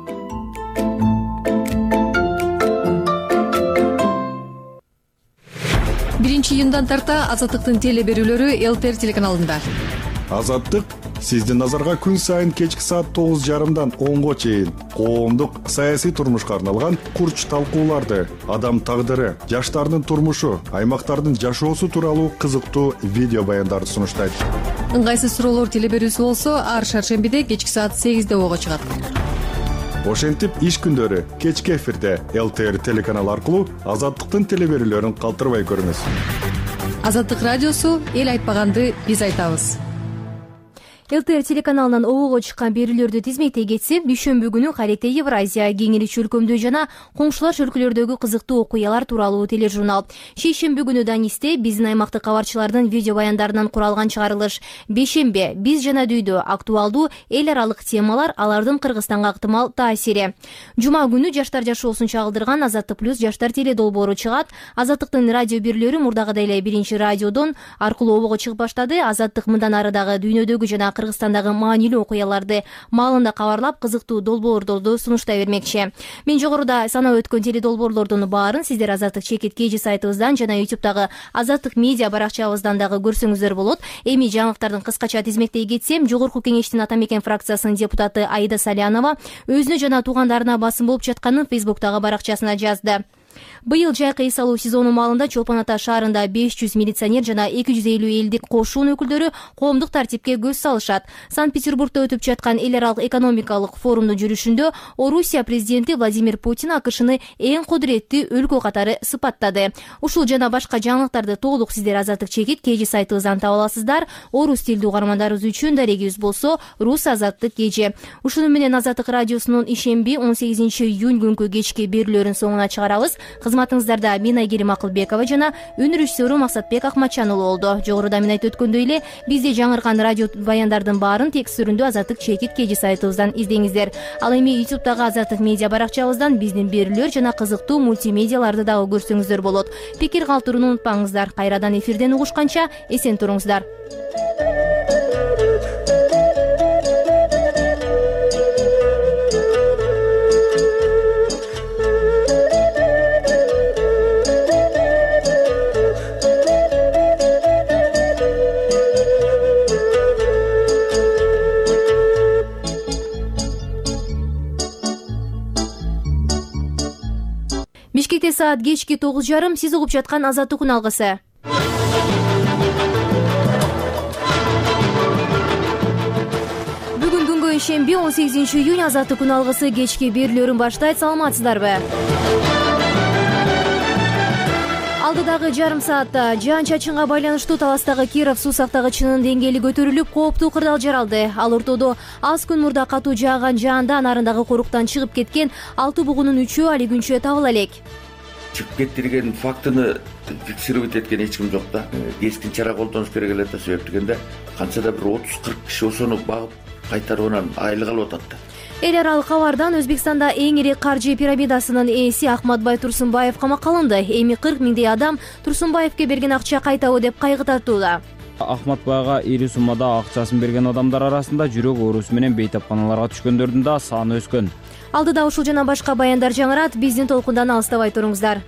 биринчи июндан тарта Азаттыктын теле берүүлөрү ЛТР телеканалында. Азаттык сиздин назарга күн сайын кечки саат тогуз жарымдан онго чейин коомдук саясий турмушка арналган курч талкууларды, адам тагдыры, жаштардын турмушу, аймактардын жашоосу тууралуу кызыктуу видео баяндарды сунуштайт. Ыңгайсыз суроолор теле берүүсү болсо ар шаршембиде кечки саат сегизде ого чыгат. Ошентип иш күндөрү кечки эфирде ЛТР телеканалы аркылуу Азаттыктын теле берүүлөрүн калтырбай көрүңүз. Азаттык радиосу эл айтпаганды биз айтабыз. ЛТР телеканалынан обого чыккан берүүлөрдү тизмектей кетсек, дүйшөмбү күнү Карете Евразия кеңирич өлкөмдө жана коңшулаш өлкөлөрдөгү кызыктуу окуялар тууралуу тележурнал. Шейшембү күнү Данисте биздин аймактык кабарчылардын видео баяндарынан куралган чыгарылыш. Бейшембе биз жана дүйдө актуалдуу эл аралык темалар, алардын Кыргызстанга ыктымал таасири. Жума күнү жаштар жашоосун чагылдырган Азаттык плюс жаштар теле долбоору чыгат. Азаттыктын радио берүүлөрү мурдагыдай эле биринчи радиодон аркылуу обого чыгып баштады. Азаттык мындан ары дагы дүйнөдөгү жана Кыргызстандагы маанилүү окуяларды маалында кабарлап, кызыктуу долбоорлорду сунуштай бермекчи. Мен жогоруда санап өткөн теле долбоорлордун баарын сиздер Азаттык чекит кж сайтыбыздан жана ютубтагы Азаттык медиа баракчабыздан дагы көрсөңүздөр болот. Эми жаңылыктардын кыскача тизмектей кетсем, жогорку кеңештин ата мекен фракциясынын депутаты Аида Салянова өзүнө жана туугандарына басым болуп жатканын Фейсбуктагы баракчасына жазды. Быйыл жайкы эс алуу сезону маалында Чолпон Ата шаарында беш жүз милиционер жана эки жүз элүү элдик кошун өкүлдөрү коомдук тартипке көз салышат. Санкт-Петербургда өтүп жаткан эл аралык экономикалык форумдун жүрүшүндө Орусия президенти Владимир Путин АКШны эң кудуреттүү өлкө катары сыпаттады. Ушул жана башка жаңылыктарды толук сиздер Азаттык чекит кж сайтыбыздан таба аласыздар. Орус тилдүү угармандарыбыз үчүн дарегибиз болсо Рус Азаттык кж. Ушуну менен Азаттык радиосунун ишемби он сегизинчи июнь күнкү кечки берүүлөрүн соңуна чыгарабыз. Кызматыңыздарда мен Айгерим Акылбекова жана өнөр режиссеру Максатбек Акматчанұлы болду. Жогоруда мен айтып өткөндөй эле бизде жаңыркан радио баяндардын баарын текст түрүндө Азаттык чекит кж сайтыбыздан издеңиздер. Ал эми ютубтагы Азаттык медиа баракчабыздан биздин берүүлөр жана кызыктуу мультимедиаларды дагы көрсөңүздөр болот. Пикир калтырууну унутпаңыздар. Кайрадан эфирден угушканча эсен туруңуздар. Бишкекте саат кечки тогуз жарым. Сиз угуп жаткан Азаттык күн алгысы. Бүгүн күнгө ишемби он сегизинчи июнь. Азаттык күн алгысы кечки берүүлөрүн баштайт. Саламатсыздарбы? Алдыдагы жарым саатта жаан чачынга байланыштуу Таластагы Киров суу сактагычынын деңгээли көтөрүлүп, кооптуу кырдаал жаралды. Ал ортодо аз күн мурда катуу жааган жаанда нарындагы коруктан чыгып кеткен алты бугунун үчөө али күнчө табыла элек. Чыгып кетти деген фактыны фиксировать эткен эч ким жок да. Кескин чара колдонуш керек эле да, себеп дегенде канча да бир отуз кырк киши ошону багып кайтарып анан айлык алып атат да. Эл аралык кабардан Өзбекстанда эң ири каржы пирамидасынын ээси Ахматбай Турсунбаев камакка алынды. Эми кырк миңдей адам Турсунбаевке берген акча кайтабы деп кайгы тартууда. Ахматбайга ири суммада акчасын берген адамдар арасында жүрөк оорусу менен бейтапканаларга түшкөндөрдүн да саны өскөн. Алдыда ушул жана башка баяндар жаңырат. Биздин толкундан алыстабай туруңуздар.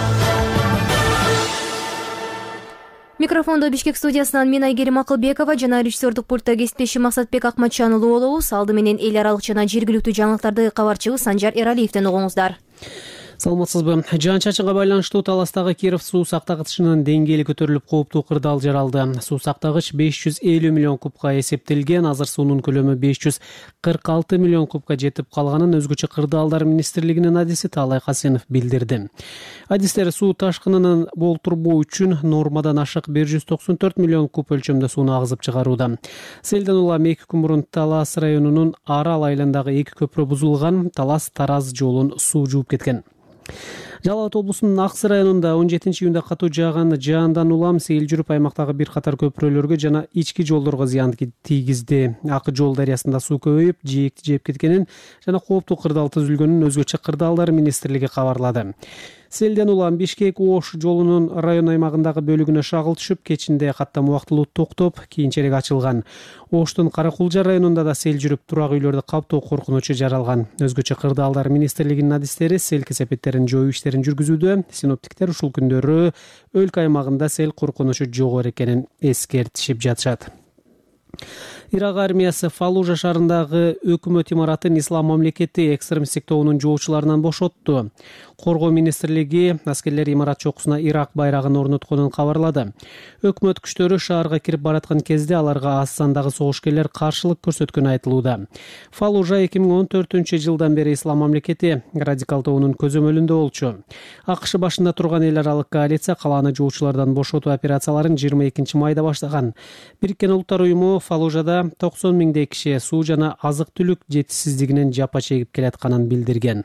Микрофондо Бишкек студиясынан мен Айгерим Акылбекова жана режиссердук пультта кесиптешим Максатбек Акматжан уулу болобуз. Алды менен эл аралык жана жергиликтүү жаңылыктарды кабарчыбыз Санжар Эралиевден угуңуздар. Саламатсызбы? Жаан чачынга байланыштуу Таластагы Киров суу сактагычынын деңгээли көтөрүлүп, кооптуу кырдаал жаралды. Суу сактагыч беш жүз элүү миллион кубка эсептелген. Азыр суунун көлөмү беш жүз кырк алты миллион кубка жетип калганын өзгөчө кырдаалдар министрлигинин адиси Таалай Касенов билдирди. Адистер суу ташкынын болтурбоо үчүн нормадан ашык бир жүз токсон төрт миллион куб өлчөмдө сууну агызып чыгарууда. Селден улам эки күн мурун Талас районунун Арал айылындагы эки көпүрө бузулган. Талас-Тараз жолун суу жууп кеткен. Жалал Абад облусунун Аксы районунда он жетинчи июнда катуу жааган жаандан улам сел жүрүп аймактагы бир катар көпүрөлөргө жана ички жолдорго зыян тийгизди. Ак Жол дарыясында суу көбөйүп, жээкти жеп кеткенин жана кооптуу кырдаал түзүлгөнүн өзгөчө кырдаалдар министрлиги кабарлады. Селден улам Бишкек Ош жолунун район аймагындагы бөлүгүнө шагыл түшүп, кечинде каттам убактылуу токтоп, кийинчерээк ачылган. Оштун Каракулжа районунда да сел жүрүп, турак үйлөрдү каптоо коркунучу жаралган. Өзгөчө кырдаалдар министрлигинин адистери сел кесепеттерин жоюу иштерин жүргүзүүдө. Синоптиктер ушул күндөрү өлкө аймагында сел коркунучу жогору экенин эскертишип жатышат. Ирак армиясы Фаллужа шаарындагы өкмөт имаратын Ислам мамлекети экстремисттик тобунун жоочуларынан бошотту. Коргоо министрлиги аскерлер имарат чокусуна Ирак байрагын орнотконун кабарлады. Өкмөт күчтөрү шаарга кирип бараткан кезде аларга аз сандагы согушкерлер каршылык көрсөткөнү айтылууда. Фаллужа эки миң он төртүнчү жылдан бери Ислам мамлекети радикал тобунун көзөмөлүндө болчу. АКШ башында турган эл аралык коалиция калааны жоочулардан бошотуу операцияларын жыйырма экинчи майда баштаган. Бириккен Улуттар уюму Фаллужада токсон миңдей киши суу жана азык-түлүк жетишсиздигинен жапа чегип келатканын билдирген.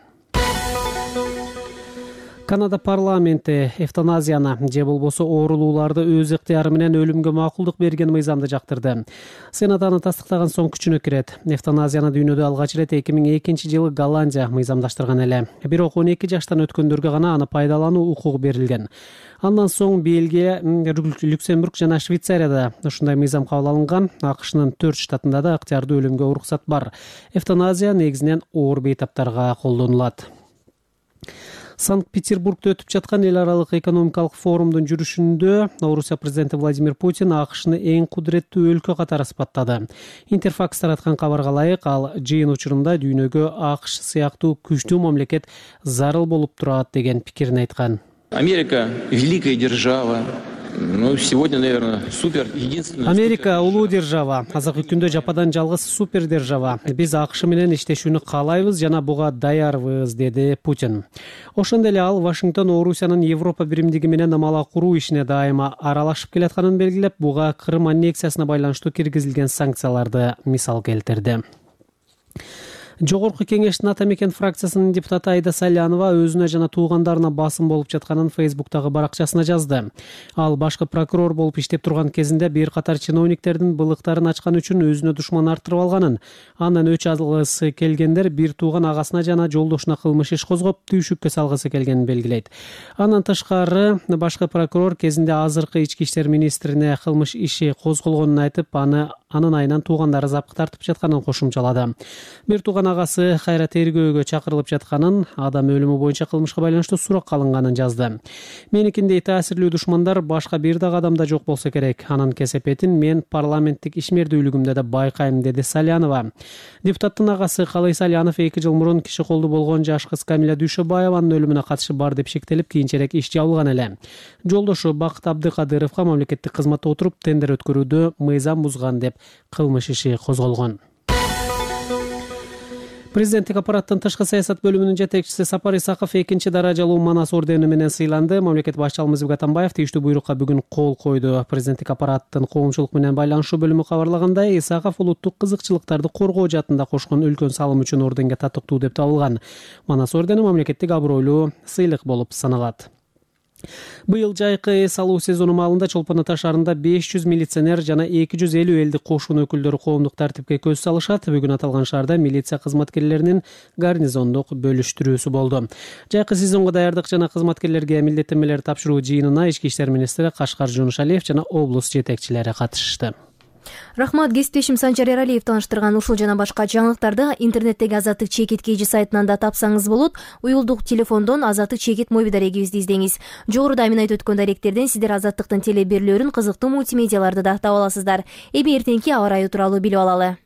Канада парламенти эвтаназияны же болбосо оорулууларды өз ыктыяры менен өлүмгө макулдук берген мыйзамды жактырды. Сенат аны тастыктаган соң күчүнө кирет. Эвтаназияны дүйнөдө алгач ирет эки миң экинчи жылы Голландия мыйзамдаштырган эле. Бирок он эки жаштан өткөндөргө гана аны пайдалануу укугу берилген. Андан соң Бельгия, Люксембург жана Швейцарияда ушундай мыйзам кабыл алынган. АКШнын төрт штатында да ыктыярдуу өлүмгө уруксат бар. Эвтаназия негизинен оор бейтаптарга колдонулат. Санкт-Петербургда өтүп жаткан эл аралык экономикалык форумдун жүрүшүндө Орусия президенти Владимир Путин АКШны эң кудуреттүү өлкө катары сыпаттады. Интерфакс тараткан кабарга ылайык, ал жыйын учурунда дүйнөгө АКШ сыяктуу күчтүү мамлекет зарыл болуп турат деген пикирин айткан. Америка великая держава. Ну, сегодня, наверное, супер, единственная... Америка улуу держава. Азыркы күндө жападан жалгыз супер держава. Биз АКШ менен иштешүүнү каалайбыз жана буга даярбыз, деди Путин. Ошондой эле ал Вашингтон Орусиянын Европа биримдиги менен амала куруу ишине дайыма аралашып келатканын белгилеп, буга Крым аннексиясына байланыштуу киргизилген санкцияларды мисал келтирди. Жогорку кеңештин ата мекен фракциясынын депутаты Айда Салянова өзүнө жана туугандарына басым болуп жатканын Фейсбуктагы баракчасына жазды. Ал башкы прокурор болуп иштеп турган кезинде бир катар чиновниктердин былыктарын ачкан үчүн өзүнө душман арттырып алганын, андан өч алгысы келгендер бир тууган агасына жана жолдошуна кылмыш иш козгоп, түйшүккө салгысы келгенин белгилейт. Андан тышкары башкы прокурор кезинде азыркы ички иштер министрине кылмыш иши козголгонун айтып, аны анын айынан туугандары запкы тартып жатканын кошумчалады. Бир тууган агасы кайра тергөөгө чакырылып жатканын, адам өлүмү боюнча кылмышка байланыштуу суракка алынганын жазды. Меникиндей таасирлүү душмандар башка бир дагы адамда жок болсо керек. Анын кесепетин мен парламенттик ишмердүүлүгүмдө да байкайм, деди Салянова. Депутаттын агасы Калай Салянов эки жыл мурун киши колду болгон жаш кыз Камиля Дүйшөбаеванын өлүмүнө катышы бар деп шектелип, кийинчерээк иш жабылган эле. Жолдошу Бакыт Абдыкадыровго мамлекеттик кызматта отуруп тендер өткөрүүдө мыйзам бузган деп кылмыш иши козголгон. Президенттик аппараттын тышкы саясат бөлүмүнүн жетекчиси Сапар Исаков экинчи даражалуу Манас ордени менен сыйланды. Мамлекет башчы Алмазбек Атамбаев тийиштүү буйрукка бүгүн кол койду. Президенттик аппараттын коомчулук менен байланышуу бөлүмү кабарлагандай, Исаков улуттук кызыкчылыктарды коргоо жаатында кошкон үлкөн салым үчүн орденге татыктуу деп табылган. Манас ордени мамлекеттик абройлуу сыйлык болуп саналат. Быйыл жайкы эс алуу сезону маалында Чолпон Ата шаарында беш жүз милиционер жана эки жүз элүү элдик кошун өкүлдөрү коомдук тартипке көз салышат. Бүгүн аталган шаарда милиция кызматкерлеринин гарнизондук бөлүштүрүүсү болду. Жайкы сезонго даярдык жана кызматкерлерге милдеттенмелер тапшыруу жыйынына ички иштер министри Кашкар Жунушалиев жана облус жетекчилери катышты. Рахмат, кесиптешим Санжар Эралиев тааныштырган ушул жана башка жаңылыктарды интернеттеги Азаттык чекит кей жи сайтынан да тапсаңыз болот. Уюлдук телефондон Азаттык чекит моби дарегибизди издеңиз. Жогоруда мен айтып өткөн даректерден сиздер Азаттыктын теле берүүлөрүн, кызыктуу мультимедиаларды да таба аласыздар. Эми эртеңки аба ырайы тууралуу билип алалы.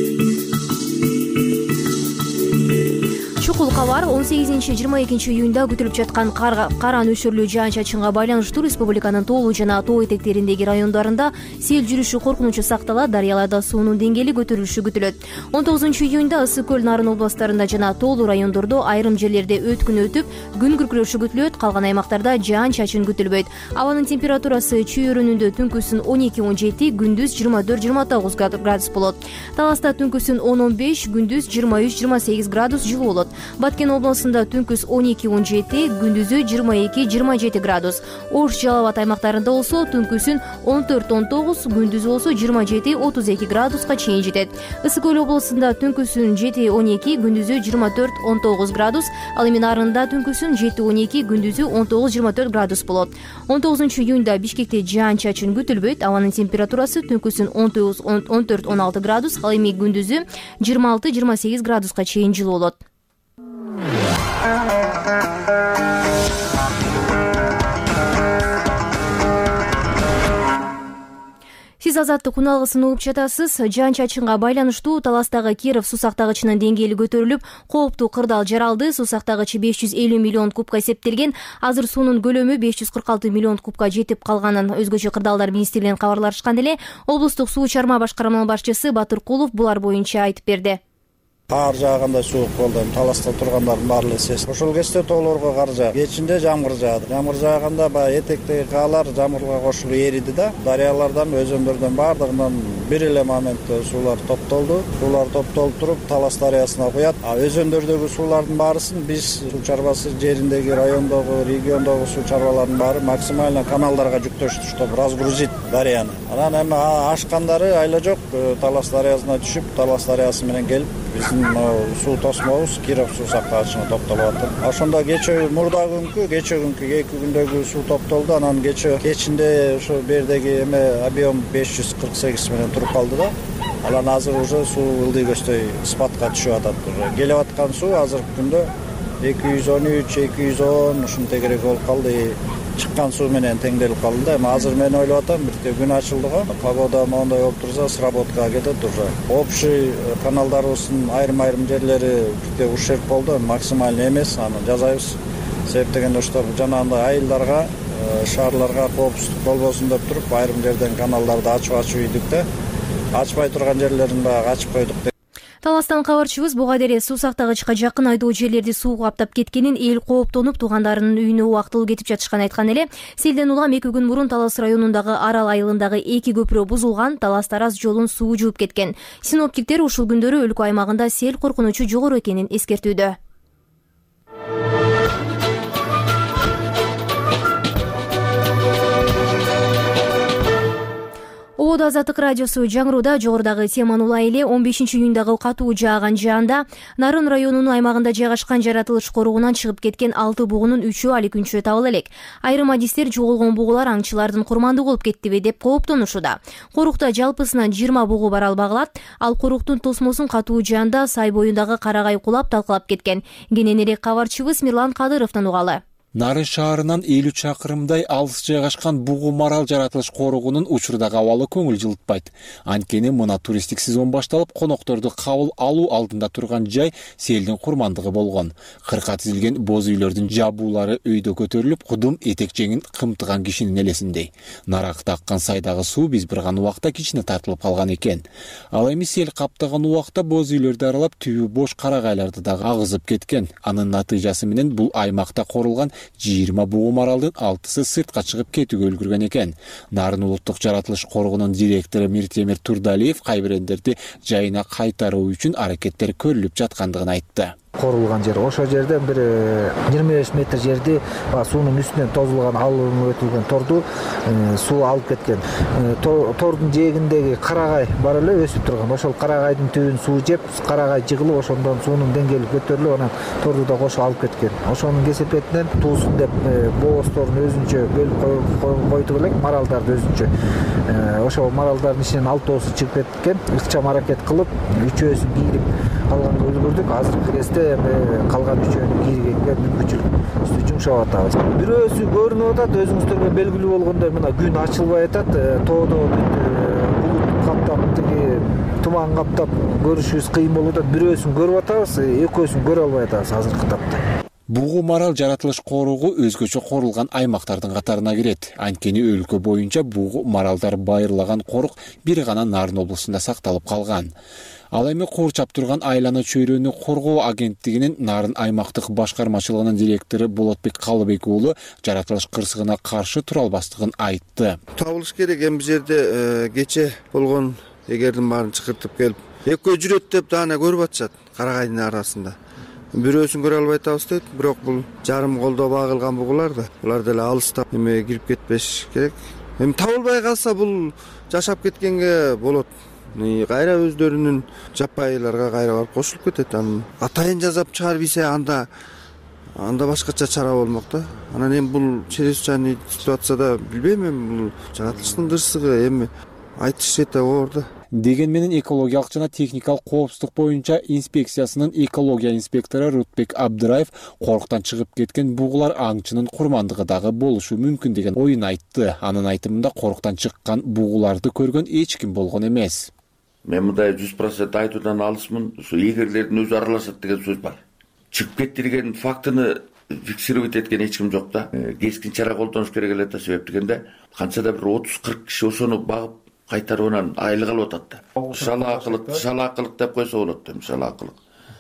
Чукул кабар он сегизинчи жыйырма экинчи июнда күтүлүп жаткан кара нөшөрлүү жаан-чачынга байланыштуу республиканын тоолуу жана тоо этектериндеги райондарында сел жүрүшү коркунучу сакталат. Дарыяларда суунун деңгээли көтөрүлүшү күтүлөт. он тогузунчу июнда Ысык көл, Нарын областарында жана тоолуу райондордо айрым жерлерде өткүн өтүп, күн күркүрөшү күтүлөт. Калган аймактарда жаан-чачын күтүлбөйт. Абанын температурасы чүй өрүнүндө түнкүсүн он эки он жети, күндүз жыйырма төрт жыйырма тогуз градус болот. Таласта түнкүсүн он он беш, күндүз жыйырма үч жыйырма сегиз градус жылуу болот. Баткен областында түнкүс он эки он жети, күндүзү жыйырма эки жыйырма жети градус. Ош, Жалал Абад аймактарында болсо түнкүсүн он төрт он тогуз, күндүзү болсо жыйырма жети отуз эки градуска чейин жетет. Ысык көл областында түнкүсүн жети он эки, күндүзү жыйырма төрт он тогуз градус. Ал эми Нарында түнкүсүн жети он эки, күндүзү он тогуз жыйырма төрт градус болот. он тогузунчу июнда Бишкекте жаан-чачын күтүлбөйт. Абанын температурасы түнкүсүн он тогуз он төрт он алты градус, ал эми күндүзү жыйырма алты жыйырма сегиз градуска чейин жылуу болот. Сиз Азаттык уналгысын угуп жатасыз. Жаан-чачынга байланыштуу Таластагы Киров суу сактагычынын деңгээли көтөрүлүп, кооптуу кырдаал жаралды. Суу сактагычы беш жүз элүү миллион кубка эсептелген. Азыр суунун көлөмү беш жүз кырк алты миллион кубка жетип калганын Өзгөчө кырдаалдар министрлигинен кабарлашкан эле. Облустук суу чарма башкарманын башчысы Батыркулов булар боюнча айтып берди. Кар жааганда суук болду. Таласта тургандардын баары эле сезди. Ошол кезде тоолорго кар жаады. Кечинде жамгыр жаады. Жамгыр жааганда баягы этектеги каалар жамгырга кошулуп эриди да. Дарыялардан, өзөндөрдөн баардыгынан бир эле моментте суулар топтолду. Суулар топтолуп туруп Талас дарыясына куят. А өзөндөрдөгү суулардын баарысын биз суу чарбасы жериндеги райондогу, региондогу суу чарбалардын баары максимально каналдарга жүктөштү, чтобы разгрузить дарыяны. Анан эми ашкандары айла жок, Талас дарыясына түшүп, Талас дарыясы менен келип биздин суу тосмобуз Киров суу сактагычына топтолуп атат. Ошондо кечээ мурда күнкү, кечээ күнкү эки күндөгү суу топтолду. Анан кечээ кечинде ошо бердеги эме объем беш жүз кырк сегиз менен туруп калды да. Анан азыр уже суу ылдый көчтөй спадка түшүп атат. Келип аткан суу азыркы күндө эки жүз он үч, эки жүз он ушунтегерек болуп калды. Чыккан суу менен теңделип калды да. Эми азыр мен ойлоп атам, бирде күн ачылды го. Погода моундай болуп турса, сработкага кетет уже. Общий каналдарыбыздын айрым-айрым жерлери бирде ушерп болду, максимальный эмес, аны жазайбыз. Себеп дегенде ошто жанагындай айылдарга, шаарларга коопсуздук болбосун деп туруп, айрым жерден каналдарды ачып-ачып ийдик да. Ачпай турган жерлерин дагы ачып койдук. Таластан кабарчыбыз буга дере суу сактагычка жакын айдоо жерлерди суу каптап кеткенин, эл кооптонуп туугандарынын үйүнө убактылуу кетип жатышканын айткан эле. Селден улам эки күн мурун Талас районундагы Арал айылындагы эки көпүрө бузулган, Талас Тараз жолун суу жууп кеткен. Синоптиктер ушул күндөрү өлкө аймагында сел коркунучу жогору экенин эскертүүдө. Ободо Азаттык радиосу жаңырууда жогорудагы теманы улай эле он бешинчи июндагы катуу жааган жаанда Нарын районунун аймагында жайгашкан жаратылыш коругунан чыгып кеткен алты бугунун үчөө али күнчө табыла элек. Айрым адистер жоголгон бугулар аңчылардын курмандыгы болуп кеттиби деп кооптонушууда. Корукта жалпысынан жыйырма бугу бар алып багылат. Ал коруктун тосмосун катуу жаанда сай боюндагы карагай кулап талкалап кеткен. Кененирээк кабарчыбыз Мирлан Кадыровдон угалы. Нарын шаарынан элүү чакырымдай алыс жайгашкан Бугу Марал жаратылыш коругунун учурдагы абалы көңүл жылытпайт. Анткени мына туристтик сезон башталып, конокторду кабыл алуу алдында турган жай селдин курмандыгы болгон. Кырка тизилген боз үйлөрдүн жабуулары өйдө көтөрүлүп, кудум этек жеңин кымтыган кишинин элесиндей. Наракта аккан сайдагы суу биз бирган убакта кичине тартылып калган экен. Ал эми сел каптаган убакта боз үйлөрдү аралап, түбү бош карагайларды дагы агызып кеткен. Анын натыйжасы менен бул аймакта корулган жыйырма бугу маралдын алтысы сыртка чыгып кетүүгө үлгүргөн экен. Нарын улуттук жаратылыш коругунун директору Миртемир Турдалиев кайбирендерди жайына кайтаруу үчүн аракеттер көрүлүп жаткандыгын айтты. Корулган жер ошо жерден бир жыйырма беш метр жерди суунун үстүнөн тозулган алынып өтүлгөн торду суу алып кеткен. Тордун жээгиндеги карагай бар эле өсүп турган. Ошол карагайдын түбүн суу жеп, карагай жыгылып, ошондон суунун деңгээли көтөрүлүп, анан торду да кошо алып кеткен. Ошонун кесепетинен туусун деп боозторун өзүнчө бөлүп койдук элек, маралдарды өзүнчө. Ошол маралдардын ичинен алтоосу чыгып кеткен. Ыкчам аракет кылып, үчөөсүн кийирип калганга үлгүрдүк. Азыркы кезде калган үчөөнү кийиргенге мүмкүнчүлүк жумшап атабыз. Бирөөсү көрүнүп атат, өзүңүздөргө белгилүү болгондой, мына күн ачылбай атат, тоодо булут каптап, тиги туман каптап көрүшүбүз кыйын болуп атат. Бирөөсүн көрүп атабыз, экөөсүн көрө албай атабыз азыркы тапта. Бугу Марал жаратылыш коругу өзгөчө корулган аймактардын катарына кирет. Анткени өлкө боюнча бугу маралдар байырлаган корук бир гана Нарын облусунда сакталып калган. Ал эми куурчап турган айлана чөйрөнү коргоо агенттигинин Нарын аймактык башкармачылыгынын директору Болотбек Калыбек уулу жаратылыш кырсыгына каршы тура албастыгын айтты. Табылыш керек, эми бул жерде кече болгон эгердин баарын чакыртып келип, экөө жүрөт деп даана көрүп атышат карагайдын арасында. Бирөөсүн көрө албай атабыз дейт, бирок бул жарым колдо багылган бугулар да. Булар деле алыста эме кирип кетпеш керек. Эми табылбай калса бул жашап кеткенге болот. Кайра өздөрүнүн жапайыларга кайра барып кошулуп кетет. Анан атайын жазап чыгарбыйса анда анда башкача чара болмок да. Анан эми бул чрезвычайный ситуацияда билбейм, эми бул жаратылыштын кырсыгы, эми айтыш эте оор да. Деген менен экологиялык жана техникалык коопсуздук боюнча инспекциясынын экология инспектору Рутбек Абдыраев коруктан чыгып кеткен бугулар аңчынын курмандыгы дагы болушу мүмкүн деген оюн айтты. Анын айтымында коруктан чыккан бугуларды көргөн эч ким болгон эмес. Мен мындай жүз процент айтуудан алысмын. Ушу эгерлердин өзү аралашат деген сөз бар. Чыгып кетти деген фактыны фиксировать эткен эч ким жок да. Кескин чара колдонуш керек эле да, себеп дегенде канчада бир отуз кырк киши ошону багып кайтаруунан айылга алып атат да. Шалаакылык, шалаакылык деп койсо болот да, шалаакылык.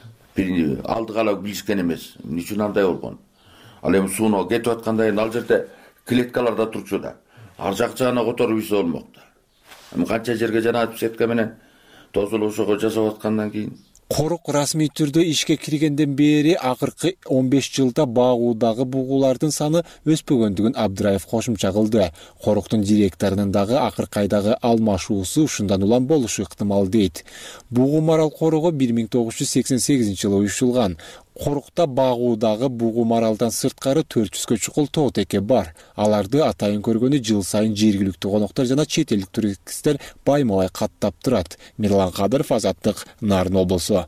Бир алдыга ала билишкен эмес. Эмне үчүн андай болгон? Ал эми сууну кетип атканда ал жерде клеткаларда турчу да. Ар жак жагына которуп ийсе болмок да. Эми канча жерге жана сетка менен тозулуп ошого жасап аткандан кийин корук расмий түрдө ишке киргенден бери акыркы он беш жылда багуудагы бугулардын саны өспөгөндүгүн Абдыраев кошумча кылды. Коруктун директорунун дагы акыркы айдагы алмашуусу ушундан улам болушу ыктымал дейт. Бугу Марал коругу бир миң тогуз жүз сексен сегизинчи жылы уюштулган. Корукта багуудагы бугу маралдан сырткары төрт жүзгө чукул тоо теке бар. Аларды атайын көргөнү жыл сайын жергиликтүү коноктор жана чет элдик туристтер байма-бай каттап турат. Мирлан Кадыров, Азаттык, Нарын облусу.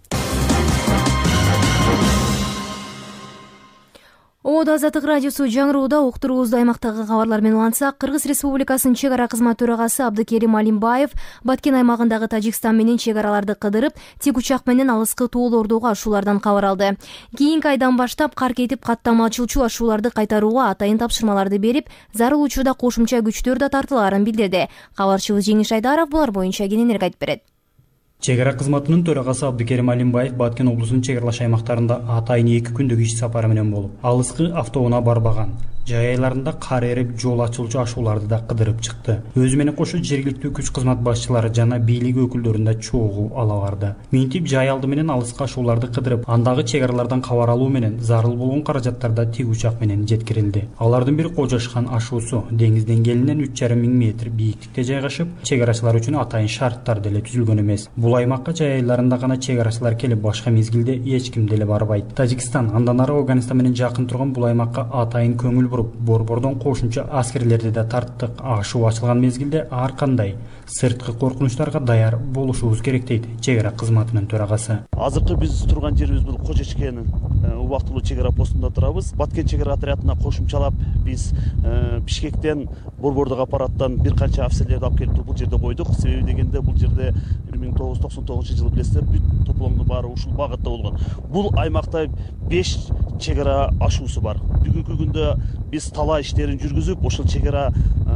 Оодо Азаттык радиосу жаңырууда уктуруубузду аймактагы кабарлар менен улантсак, Кыргыз Республикасынын чек ара кызмат төрагасы Абдыкерим Алимбаев Баткен аймагындагы Тажикстан менен чек араларды кыдырып, тик учак менен алыскы тоолордогу ашуулардан кабар алды. Кийинки айдан баштап кар кетип, каттамачылчу ашууларды кайтарууга атайын тапшырмаларды берип, зарыл учурда кошумча күчтөр да тартылаарын билдирди. Кабарчыбыз Жеңиш Айдаров булар боюнча кененирээк айтып берет. чек ара кызматынын төрагасы Абдыкерим Алимбаев Баткен облусунун чек аралаш аймактарында атайын эки күндүк иш сапары менен болуп, алыскы автоунаа барбаган. Жай айларында кар эрип, жол ачылчу ашууларды да кыдырып чыкты. Өзү менен кошо жергиликтүү күч кызмат башчылары жана бийлик өкүлдөрүн да чогуу ала барды. Минтип жай алды менен алыскы ашууларды кыдырып, андагы чек аралардан кабар алуу менен зарыл болгон каражаттарда тик учак менен жеткирилди. Алардын бири Кожошхан ашуусу деңиз деңгээлинен үч жарым миң метр бийиктикте жайгашып, чек арачылар үчүн атайын шарттар деле түзүлгөн эмес. Бул аймакка жай айларында гана чек арачылар келип, башка мезгилде эч ким деле барбайт. Тажикстан, андан ары Афганистан менен жакын турган бул аймакка атайын көңүл борбордон кошумча аскерлерди да тарттык. Ашуу ачылган мезгилде ар кандай сырткы коркунучтарга даяр болушубуз керек дейт чек ара кызматынын төрагасы. Азыркы биз турган жерибиз бул Кожечкенин убактылуу чек ара постунда турабыз. Баткен чек ара отрядына кошумчалап биз Бишкектен, борбордук аппараттан бир канча офицерлерди алып келип бул жерде койдук. Себеби дегенде бул жерде бир миң тогуз жүз токсон тогузунчу жылы билесиздер, бүт топломдун баары ушул багытта болгон. Бул аймакта беш чек ара ашуусу бар. Бүгүнкү күндө биз талаа иштерин жүргүзүп, ошол чек ара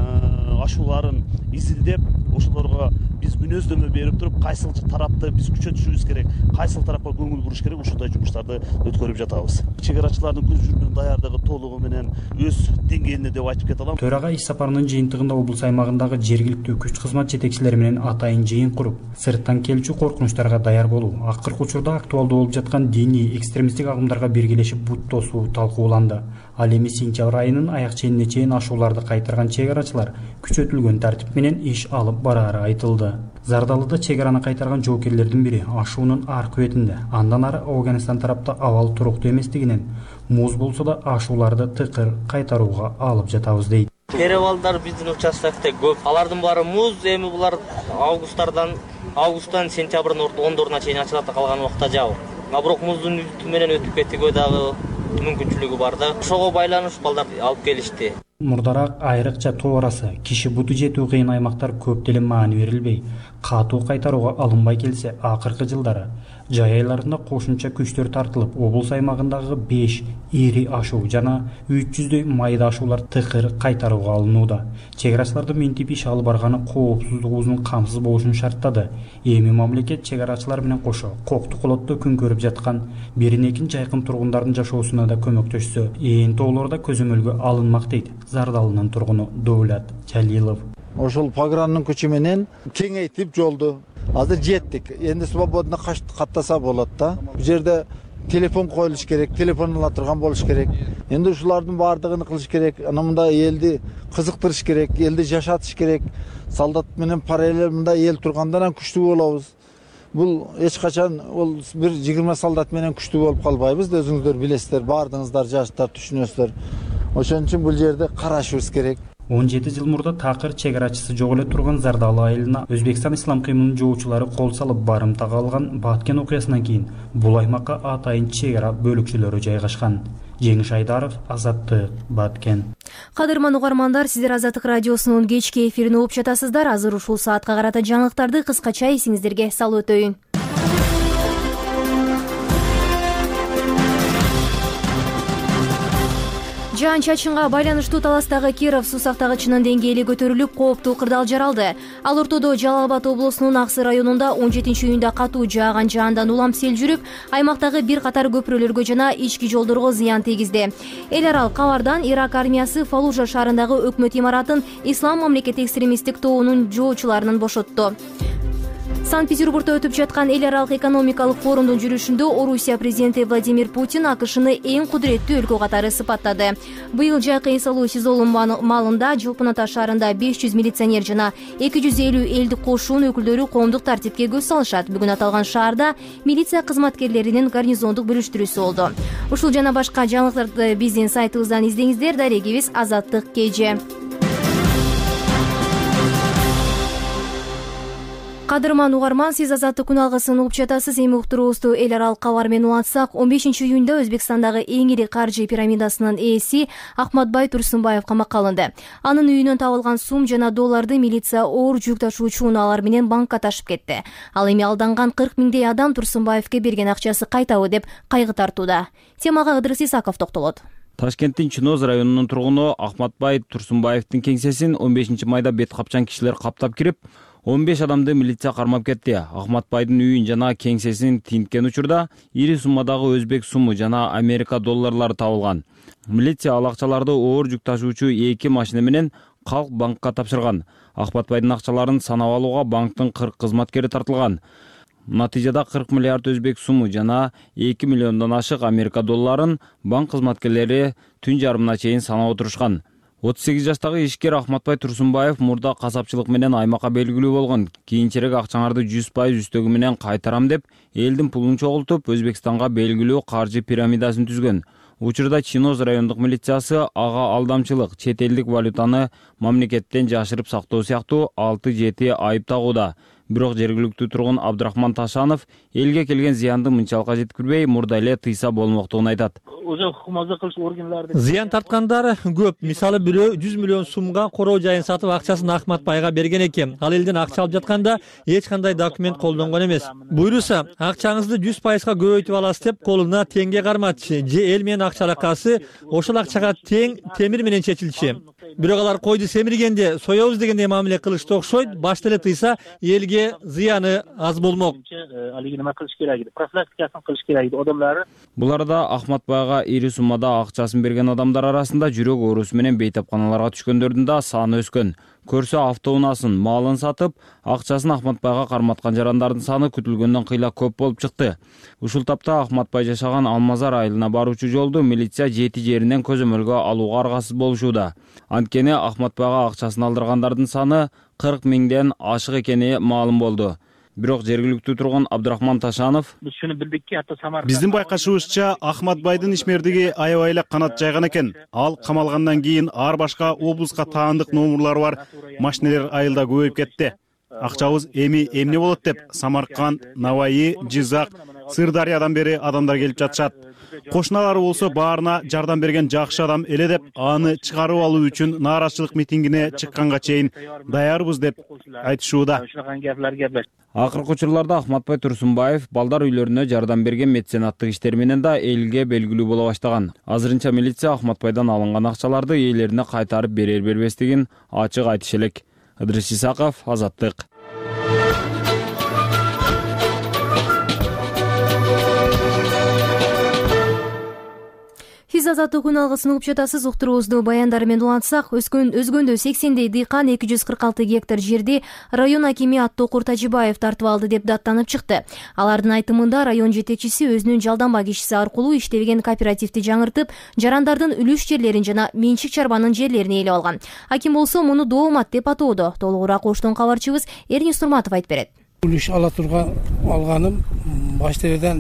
ашууларын изилдеп, ошолорго биз мүнөздөмө берип туруп, кайсыл тарапты биз күчөтүшүбүз керек, кайсыл тарапка көңүл буруш керек, ушундай жумуштарды өткөрүп жатабыз. Чек арачылардын көз жүрмөн даярдыгы толугу менен өз деңгээлинде деп айтып кете алам. Төрага иш сапарынын жыйынтыгында облус аймагындагы жергиликтүү күч кызмат жетекчилери менен атайын жыйын куруп, сырттан келчү коркунучтарга даяр болуу, акыркы учурда актуалдуу болуп жаткан диний экстремисттик агымдарга биргелешип бут тосуу талкууланды. Ал эми сентябрь айынын аяк ченине чейин ашууларды кайтарган чек арачылар күчөтүлгөн тартип менен иш алып бараары айтылды. Зардалыда чек араны кайтарган жоокерлердин бири ашуунун аркы бетинде, андан ары Афганистан тарапта абал туруктуу эместигинен, муз болсо да ашууларды тыкыр кайтарууга алып жатабыз дейт. Перевалдар биздин участокте көп. Алардын баары муз, эми булар августтардан августтан сентябрдын ондоруна чейин ачылат, калган убакта жабык. А бирок муздун менен өтүп кетүүгө дагы мүмкүнчүлүгү бар да. Ошого байланыш балдар алып келишти. Мурдараак айрыкча тоо арасы, киши буту жетүү кыйын аймактар көп деле маани берилбей, катуу кайтарууга алынбай келсе, акыркы жылдары жай айларында кошумча күчтөр тартылып, облус аймагындагы беш ири ашуу жана үч жүздөй майда ашуулар тыкыр кайтарууга алынууда. Чек арачылардын минтип иш алып барганы коопсуздугубуздун камсыз болушун шарттады. Эми мамлекет чек арачылар менен кошо кокту колотто күн көрүп жаткан бирин экин жайкын тургундардын жашоосуна да көмөктөшсө, ээн тоолордо көзөмөлгө алынмак дейт Зардалынын тургуну Довлат Жалилов. Ошол погранын күчү менен кеңейтип жолду азыр жеттик. Энди свободно каттаса болот да. Бул жерде телефон коюлуш керек, телефон ала турган болуш керек. Энди ушулардын баардыгын кылыш керек. Анан мында элди кызыктырыш керек, элди жашатыш керек. Солдат менен параллель мында эл тургандан күчтүү болобуз. Бул эч качан ол бир жыйырма солдат менен күчтүү болуп калбайбыз. Өзүңүздөр билесиздер, баардыгыңыздар жаштар түшүнөсүздөр. Ошон үчүн бул жерде карашыбыз керек. он жети жыл мурда такыр чек арачысы жок эле турган Зардалы айылына Өзбекстан ислам кыймылынын жоочулары кол салып барымтага алган Баткен окуясынан кийин бул аймакка атайын чек ара бөлүкчөлөрү жайгашкан. Жеңиш Айдаров, Азаттык, Баткен. Кадырман угармандар, сиздер Азаттык радиосунун кечки эфирин угуп жатасыздар. Азыр ушул саатка карата жаңылыктарды кыскача эсиңиздерге салып өтөйүн. Жаан-чачынга байланыштуу Таластагы Киров суусактагычынын деңгээли көтөрүлүп, кооптуу кырдаал жаралды. Ал ортодо Жалал Абад облусунун Аксы районунда он жетинчи июнда катуу жааган жаандан улам сел жүрүп, аймактагы бир катар көпүрөлөргө жана ички жолдорго зыян тийгизди. Эл арал кабардан Ирак армиясы Фалужа шаарындагы өкмөт имаратын Ислам мамлекети экстремисттик тобунун жоочуларынан бошотту. Санкт-Петербургда өтүп жаткан эл аралык экономикалык форумдун жүрүшүндө Орусия президенти Владимир Путин АКШны эң кудуреттүү өлкө катары сыпаттады. Быйыл жайкы эс алуу СИЗОнун малында Жылпын Ата шаарында беш жүз милиционер жана эки жүз элүү элдик кошуун өкүлдөрү коомдук тартипке көз салышат. Бүгүн аталган шаарда милиция кызматкерлеринин гарнизондук бүлүштүрүүсү болду. Ушул жана башка жаңылыктарды биздин сайтыбыздан издеңиздер. Дарегибиз Азаттык кеже. Кадырман угарман, сиз Азаттык күн алгысын угуп жатасыз. Эми уктуруубузду эл аралык кабар менен улантсак, он бешинчи июнда Өзбекстандагы эң ири каржы пирамидасынын ээси Ахматбай Турсунбаев камакка алынды. Анын үйүнөн табылган сум жана долларды милиция оор жүк ташуучу унаалар менен банкка ташып кетти. Ал эми алданган кырк миңдей адам Турсунбаевке берген акчасы кайтабы деп кайгы тартууда. Темага Ыдырыс Исаков токтолот. Ташкенттин Чыноз районунун тургуну Ахматбай Турсунбаевдин кеңсесин он бешинчи майда бет капчан кишилер каптап кирип, он беш адамды милиция кармап кетти. Ахматбайдын үйүн жана кеңсесин тинткен учурда ири суммадагы өзбек суму жана Америка долларлары табылган. Милиция ал акчаларды оор жүк ташуучу эки машина менен Калк банкка тапшырган. Ахматбайдын акчаларын санап алууга банктын кырк кызматкери тартылган. Натыйжада кырк миллиард өзбек суму жана эки миллиондон ашык Америка долларын банк кызматкерлери түн жарымына чейин санап отурушкан. отуз сегиз жаштагы ишкер Ахматбай Турсунбаев мурда касапчылык менен аймакка белгилүү болгон. Кийинчерээк акчаңарды жүз пайыз үстөгү менен кайтарам деп элдин пулун чогултуп Өзбекстанга белгилүү каржы пирамидасын түзгөн. Учурда Чиноз райондук милициясы ага алдамчылык, чет элдик валютаны мамлекеттен жашырып сактоо сыяктуу алты жети айып тагууда. Бирок жергиликтүү тургун Абдрахман Ташанов элге келген зыянды мынчалыкка жеткирбей, мурда эле тыйса болмоктугун айтат. Зыян тарткандар көп. Мисалы бирөө жүз миллион сумга короо жайын сатып акчасын Ахматбайга берген экен. Ал элден акча алып жатканда эч кандай документ колдонгон эмес. Буйруса, акчаңызды жүз пайызга көбөйтүп аласыз деп колуна теңге карматчы же эл менен акча алакасы ошол акчага тең темир менен чечилчи. Бирок алар койду семиргенде соёбуз дегендей мамиле кылышты окшойт. Башта эле тыйса элге зыяны аз болмок. Бул арада Ахматбайга ири суммада акчасын берген адамдар арасында жүрөк оорусу менен бейтапканаларга түшкөндөрдүн да саны өскөн. Көрсө автоунаасын, малын сатып, акчасын Ахматбайга карматкан жарандардын саны күтүлгөндөн кыйла көп болуп чыкты. Ушул тапта Ахматбай жашаган Алмазар айылына баруучу жолду милиция жети жеринен көзөмөлгө алууга аргасыз болушууда. Анткени Ахматбайга акчасын алдыргандардын саны кырк миңден ашык экени маалым болду. Бирок жергиликтүү тургун Абдрахман Ташанов биздин байкашыбызча Ахматбайдын ишмердиги аябай эле канат жайган экен. Ал камалгандан кийин ар башка облуска таандык номурлары бар машинелер айылда көбөйүп кетти. Акчабыз эми эмне болот деп Самарканд, Навайы, Жизак, Сырдариядан бери адамдар келип жатышат. Кошуналары болсо баарына жардам берген жакшы адам эле деп аны чыгарып алуу үчүн нааразычылык митингине чыкканга чейин даярбыз деп айтышууда. Акыркы учурларда Ахматбай Турсунбаев балдар үйлөрүнө жардам берген меценаттык иштери менен да элге белгилүү боло баштаган. Азырынча милиция Ахматбайдан алынган акчаларды ээлерине кайтарып берер бербестигин ачык айтыш элек. Ыдырыс Исаков, Азаттык. Сиз Азаттык күн алгысын угуп жатасыз. Уктуруубузду баяндары менен улантсак, өзгөндө сексендей дыйкан эки жүз кырк алты гектар жерди район акими Аттокур Тажибаев тартып алды деп даттанып чыкты. Алардын айтымында район жетекчиси өзүнүн жалданба кишиси аркылуу иштебеген кооперативди жаңыртып, жарандардын үлүш жерлерин жана менчик чарбанын жерлерин ээлеп алган. Аким болсо муну доомат деп атоодо. Толугураак Оштон кабарчыбыз Эрнис Турматов айтып берет. Үлүш ала турган алганым баштардан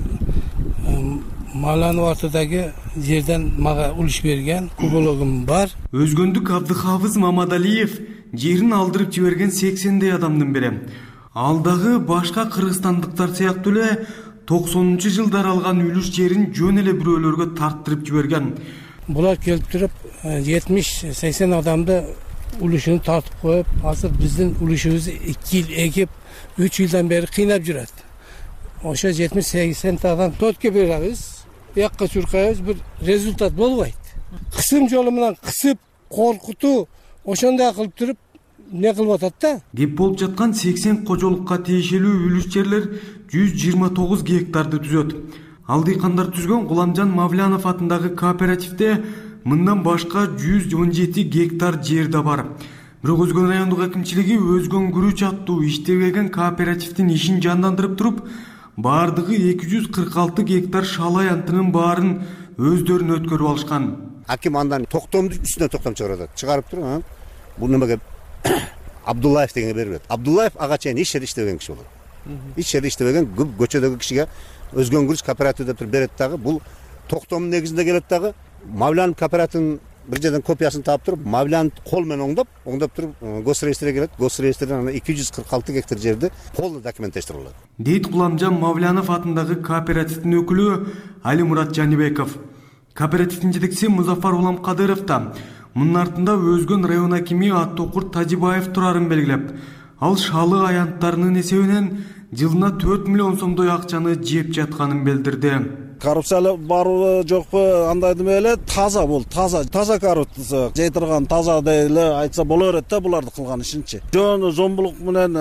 Маланов артыдагы жерден мага үлүш берген кубологум бар. Өзгөндүк Абдыхафыз Мамадалиев жерин алдырып жиберген сексендей адамдын бири. Ал дагы башка кыргызстандыктар сыяктуу эле токсонунчу жылдар алган үлүш жерин жөн эле бирөөлөргө тарттырып жиберген. Булар келип туруп жетимиш сексен адамды үлүшүн тартып коюп, азыр биздин үлүшүбүздү эки жыл эгип, үч жылдан бери кыйнап жүрөт. Ошо жетимиш сексен адам тотке беребиз. Якка чуркайбыз, бир результат болбойт. Кысым жолу менен кысып, коркутуу, ошондой кылып туруп не кылып атат да. Кеп болуп жаткан сексен кожолукка тиешелүү үлүш жерлер жүз жыйырма тогуз гектарды түзөт. Ал дыйкандар түзгөн Гуламжан Мавлянов атындагы кооперативде мындан башка жүз он жети гектар жер да бар. Бирок Өзгөн райондук акимчилиги Өзгөн күрүч аттуу иштебеген кооперативдин ишин жандандырып туруп, бардыгы эки жүз кырк алты гектар шалай антынын баарын өздөрүнө өткөрүп алышкан. Аким андан токтомду үстүнө токтом чыгарат. Чыгарып туруп, бул немеге Абдуллаев дегенге берип берет. Абдуллаев ага чейин эч жерде иштебеген киши болот. Эч жерде иштебеген көчөдөгү кишиге Өзгөн күрүч кооператив деп берет дагы, бул токтомдун негизинде келет дагы. Мавлян кооперативин бир жерден копиясын таап туруп, Мавлян кол менен оңдоп, оңдоп туруп госреестрге келет. Госреестрден ана эки жүз кырк алты гектар жерди полный документтештирилет. Дейт Гуламжан Мавлянов атындагы кооперативдин өкүлү Али Мурат Жанибеков. Кооперативдин жетекчиси Музафар Улам Кадыров да мунун артында Өзгөн район акими Аттокур Тажибаев турарын белгилеп, ал шалы аянттарынын эсебинен жылына төрт миллион сомдой акчаны жеп жатканын билдирди. коррупциялы барбы жокпу андай неме эле таза бул таза таза коррупция жей турган таза эле айтса боло берет да буларды кылган ишинчи. Жөн зомбулук менен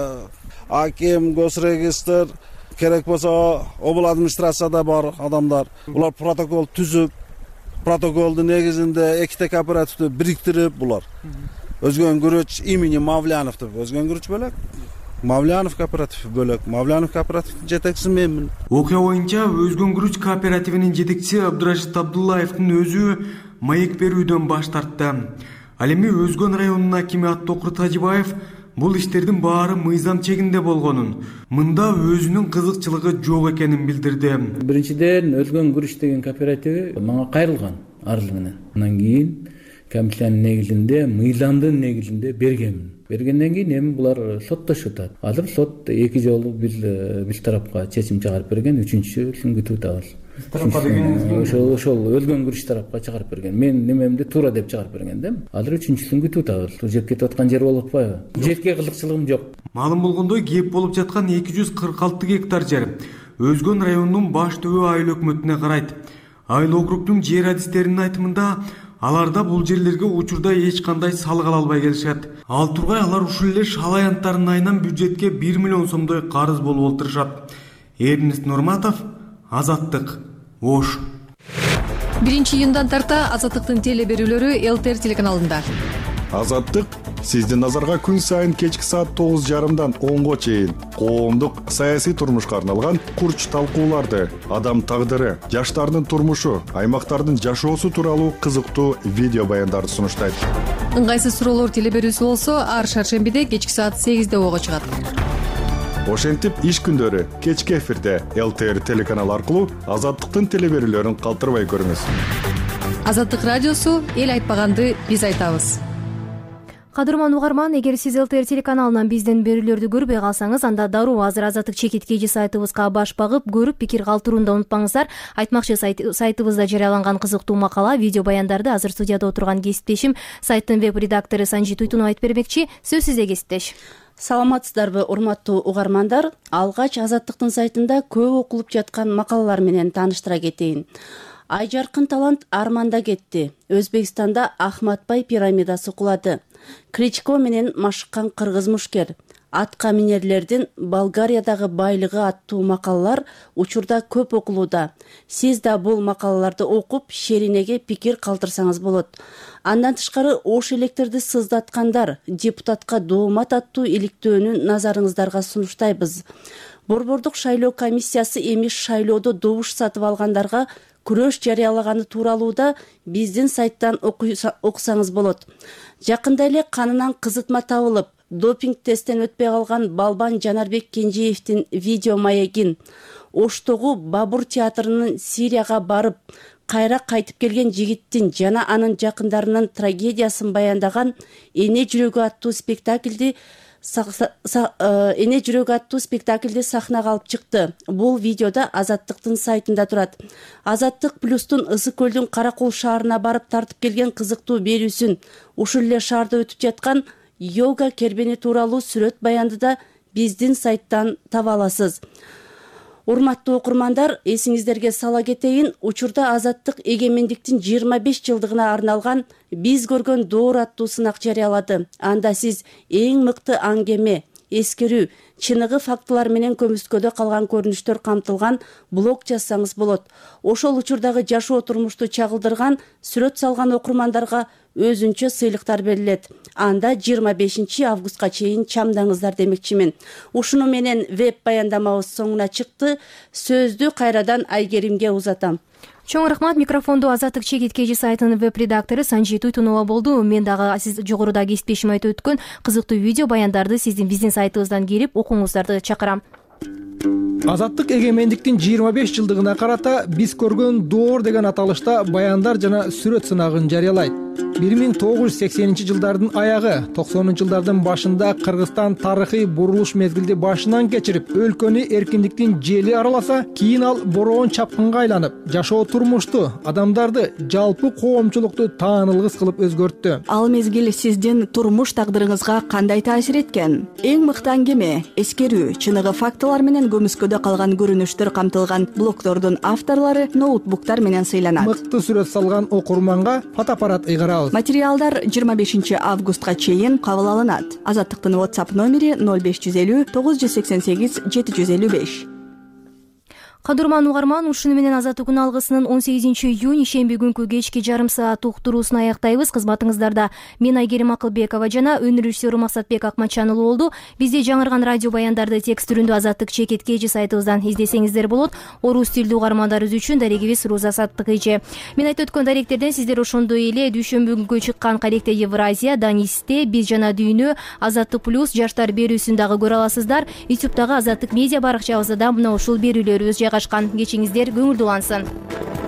аким, госрегистр керек болсо обл администрацияда бар адамдар. Булар протокол түзүп, протоколдун негизинде эките кооперативди бириктирип булар. Өзгөн Күрөч имени Мавлянов деп, Өзгөн Күрөч бөлөк, Мавлянов кооперативи бөлөк. Мавлянов кооперативинин жетекчиси менмин. Окуя боюнча Өзгөн Күрөч кооперативинин жетекчиси Абдурашид Абдуллаевдин өзү маек берүүдөн баш тартты. Ал эми Өзгөн районунун акими Аттокур Тажибаев бул иштердин баары мыйзам чегинде болгонун, мында өзүнүн кызыкчылыгы жок экенин билдирди. Биринчиден Өзгөн Күрөч деген кооперативи мага кайрылган арыз менен. Андан кийин комиссиянын негизинде, мыйзамдын негизинде бергенмин. Бергенден кийин эми булар соттошуп атат. Азыр сот эки жолу биз биз тарапка чечим чыгарып берген, үчүнчүсүн күтүп атабыз. Тарапка дегениңиз ошол ошол Өзгөн Күрөч тарапка чыгарып берген. Мен немемди туура деп чыгарып берген да. Азыр үчүнчүсүн күтүп атабыз. Жеп кетип аткан жер болуп атпайбы? Жерге кызыкчылыгым жок. Маалым болгондой, кеп болуп жаткан эки жүз кырк алты гектар жер Өзгөн районунун баш түбү Айыл өкмөтүнө карайт. Айыл округдун жер адистеринин айтымында аларда бул жерлерге учурда эч кандай салык ала албай келишет. Ал тургай алар ушул эле шалаянттардын айынан бюджетке бир миллион сомдой карыз болуп олтурушат. Эрнест Нурматов, Азаттык, Ош. биринчи июндан тарта Азаттыктын теле берүүлөрү ЛТР телеканалында. Азаттык сиздин назарга күн сайын кечки саат тогуз жарымдан онго чейин коомдук саясий турмушка арналган курч талкууларды, адам тагдыры, жаштардын турмушу, аймактардын жашоосу тууралуу кызыктуу видео баяндарды сунуштайт. Ыңгайсыз суроолор теле берүүсү болсо ар шаршембиде кечки саат сегизде ого чыгат. Ошентип иш күндөрү кечки эфирде ЛТР телеканалы аркылуу Азаттыктын теле берүүлөрүн калтырбай көрүңүз. Азаттык радиосу эл айтпаганды биз айтабыз. Кадырман угарман, эгер сиз ЛТР телеканалынан биздин берүүлөрдү көрбөй калсаңыз, анда дароо азыр Азаттык чекиткеji сайтыбызга баш багып, көрүп пикир калтырууну унутпаңыздар. Айтмакчы, сайтыбызда жарыяланган кызыктуу макала, видео баяндарды азыр студияда отурган кесиптешим, сайттын веб редактору Санжи Туйтунов айтып бермекчи. Сөз сизде, кесиптеш. Саламатсыздарбы, урматтуу угармандар? Алгач Азаттыктын сайтында көп окулуп жаткан макалалар менен тааныштыра кетейин. Ай жаркын талант Арманда кетти. Өзбекстанда Ахматбай пирамидасы кулады. Кричко менен машыккан кыргыз мушкер. Атка минерлердин Болгариядагы байлыгы аттуу макалалар учурда көп окулууда. Сиз да бул макалаларды окуп, шеринеге пикир калтырсаңыз болот. Андан тышкары Ош электерди сыздаткандар депутатка доомат аттуу иликтөөнү назарыңыздарга сунуштайбыз. Борбордук шайлоо комиссиясы эми шайлоодо добуш сатып алгандарга күрөш жарыялаганы тууралууда биздин сайттан окусаңыз болот. Жакында эле канынан кызытма табылып, допинг тесттен өтпөй калган Балбан Жанарбек Кенжеевдин видео маегин, Оштогу Бабур театрынын Сирияга барып, кайра кайтып келген жигиттин жана анын жакындарынын трагедиясын баяндаган Эне жүрөгү аттуу спектаклди Эне жүрөгү аттуу спектаклди сахнага алып чыкты. Бул видеода Азаттыктын сайтында турат. Азаттык плюстун Ысык көлдүн Каракол шаарына барып тартып келген кызыктуу берүүсүн, ушул эле шаарда өтүп жаткан йога кербени тууралуу сүрөт баянды да биздин сайттан таба аласыз. Урматтуу окурмандар, эсиңиздерге сала кетейин, учурда Азаттык эгемендиктин жыйырма беш жылдыгына арналган Биз көргөн доор аттуу сынак жарыялады. Анда сиз эң мыкты аңгеме, эскерүү, чыныгы фактылар менен көмүскөдө калган көрүнүштөр камтылган блог жазсаңыз болот. Ошол учурдагы жашоо турмушту чагылдырган сүрөт салган окурмандарга өзүнчө сыйлыктар берилет. Анда жыйырма бешинчи августка чейин чамдаңыздар демекчимин. Ушуну менен веб баяндамабыз соңуна чыкты. Сөздү кайрадан Айгеримге узатам. Чоң рахмат. Микрофонду Азаттык чекиткеji сайтынын веб редактору Санжи Туйтунова болду. Мен дагы сиз жогоруда кесиптешим айтып өткөн кызыктуу видео баяндарды сиздин биздин сайтыбыздан кирип окуңуздарды чакырам. Азаттык эгемендиктин жыйырма беш жылдыгына карата Биз көргөн доор деген аталышта баяндар жана сүрөт сынагын жарыялайт. бир миң тогуз жүз сексенинчи жылдардын аягы токсонунчу жылдардын башында Кыргызстан тарыхый бурулуш мезгилди башынан кечирип, өлкөнү эркиндиктин жели араласа, кийин ал бороон чапкынга айланып, жашоо турмушту, адамдарды, жалпы коомчулукту таанылгыс кылып өзгөрттү. Ал мезгил сиздин турмуш тагдырыңызга кандай таасир эткен? Эң мыкты аңгеме, эскерүү, чыныгы фактылар менен көмүскөдө калган көрүнүштөр камтылган блогтордун авторлору ноутбуктар менен сыйланат. Мыкты сүрөт салган окурманга фотоаппарат ыйгарабыз. Материалдар жыйырма бешинчи августка чейин кабыл алынат. Азаттыктын WhatsApp номери ноль беш жүз элүү тогуз жүз сексен сегиз жети жүз элүү беш. Кадырман угарман, ушуну менен Азаттыктын алгысынын он сегизинчи июнь ишемби күнкү кечки жарым саат уктуруусун аяктайбыз. Кызматыңыздарда мен Айгерим Акылбекова жана өнөр режиссеру Максатбек Акматчанұлы болду. Бизде жаңырган радио баяндарды текст түрүндө Азаттык чекит кеже сайтыбыздан издесеңиздер болот. Орус тилдүү угармандарыбыз үчүн дарегибиз Руза Азаттык эже. Мен айтып өткөн даректерден сиздер ошондой эле дүйшөмбү күнкү чыккан Каректе Евразия, Данисте, Биз жана дүйнө, Азаттык плюс жаштар берүүсүн дагы көрө аласыздар. ютубтагы Азаттык медиа баракчабызда да мына ушул берүүлөрүбүз жайгашкан. Кечиңиздер көңүлдүү улансын.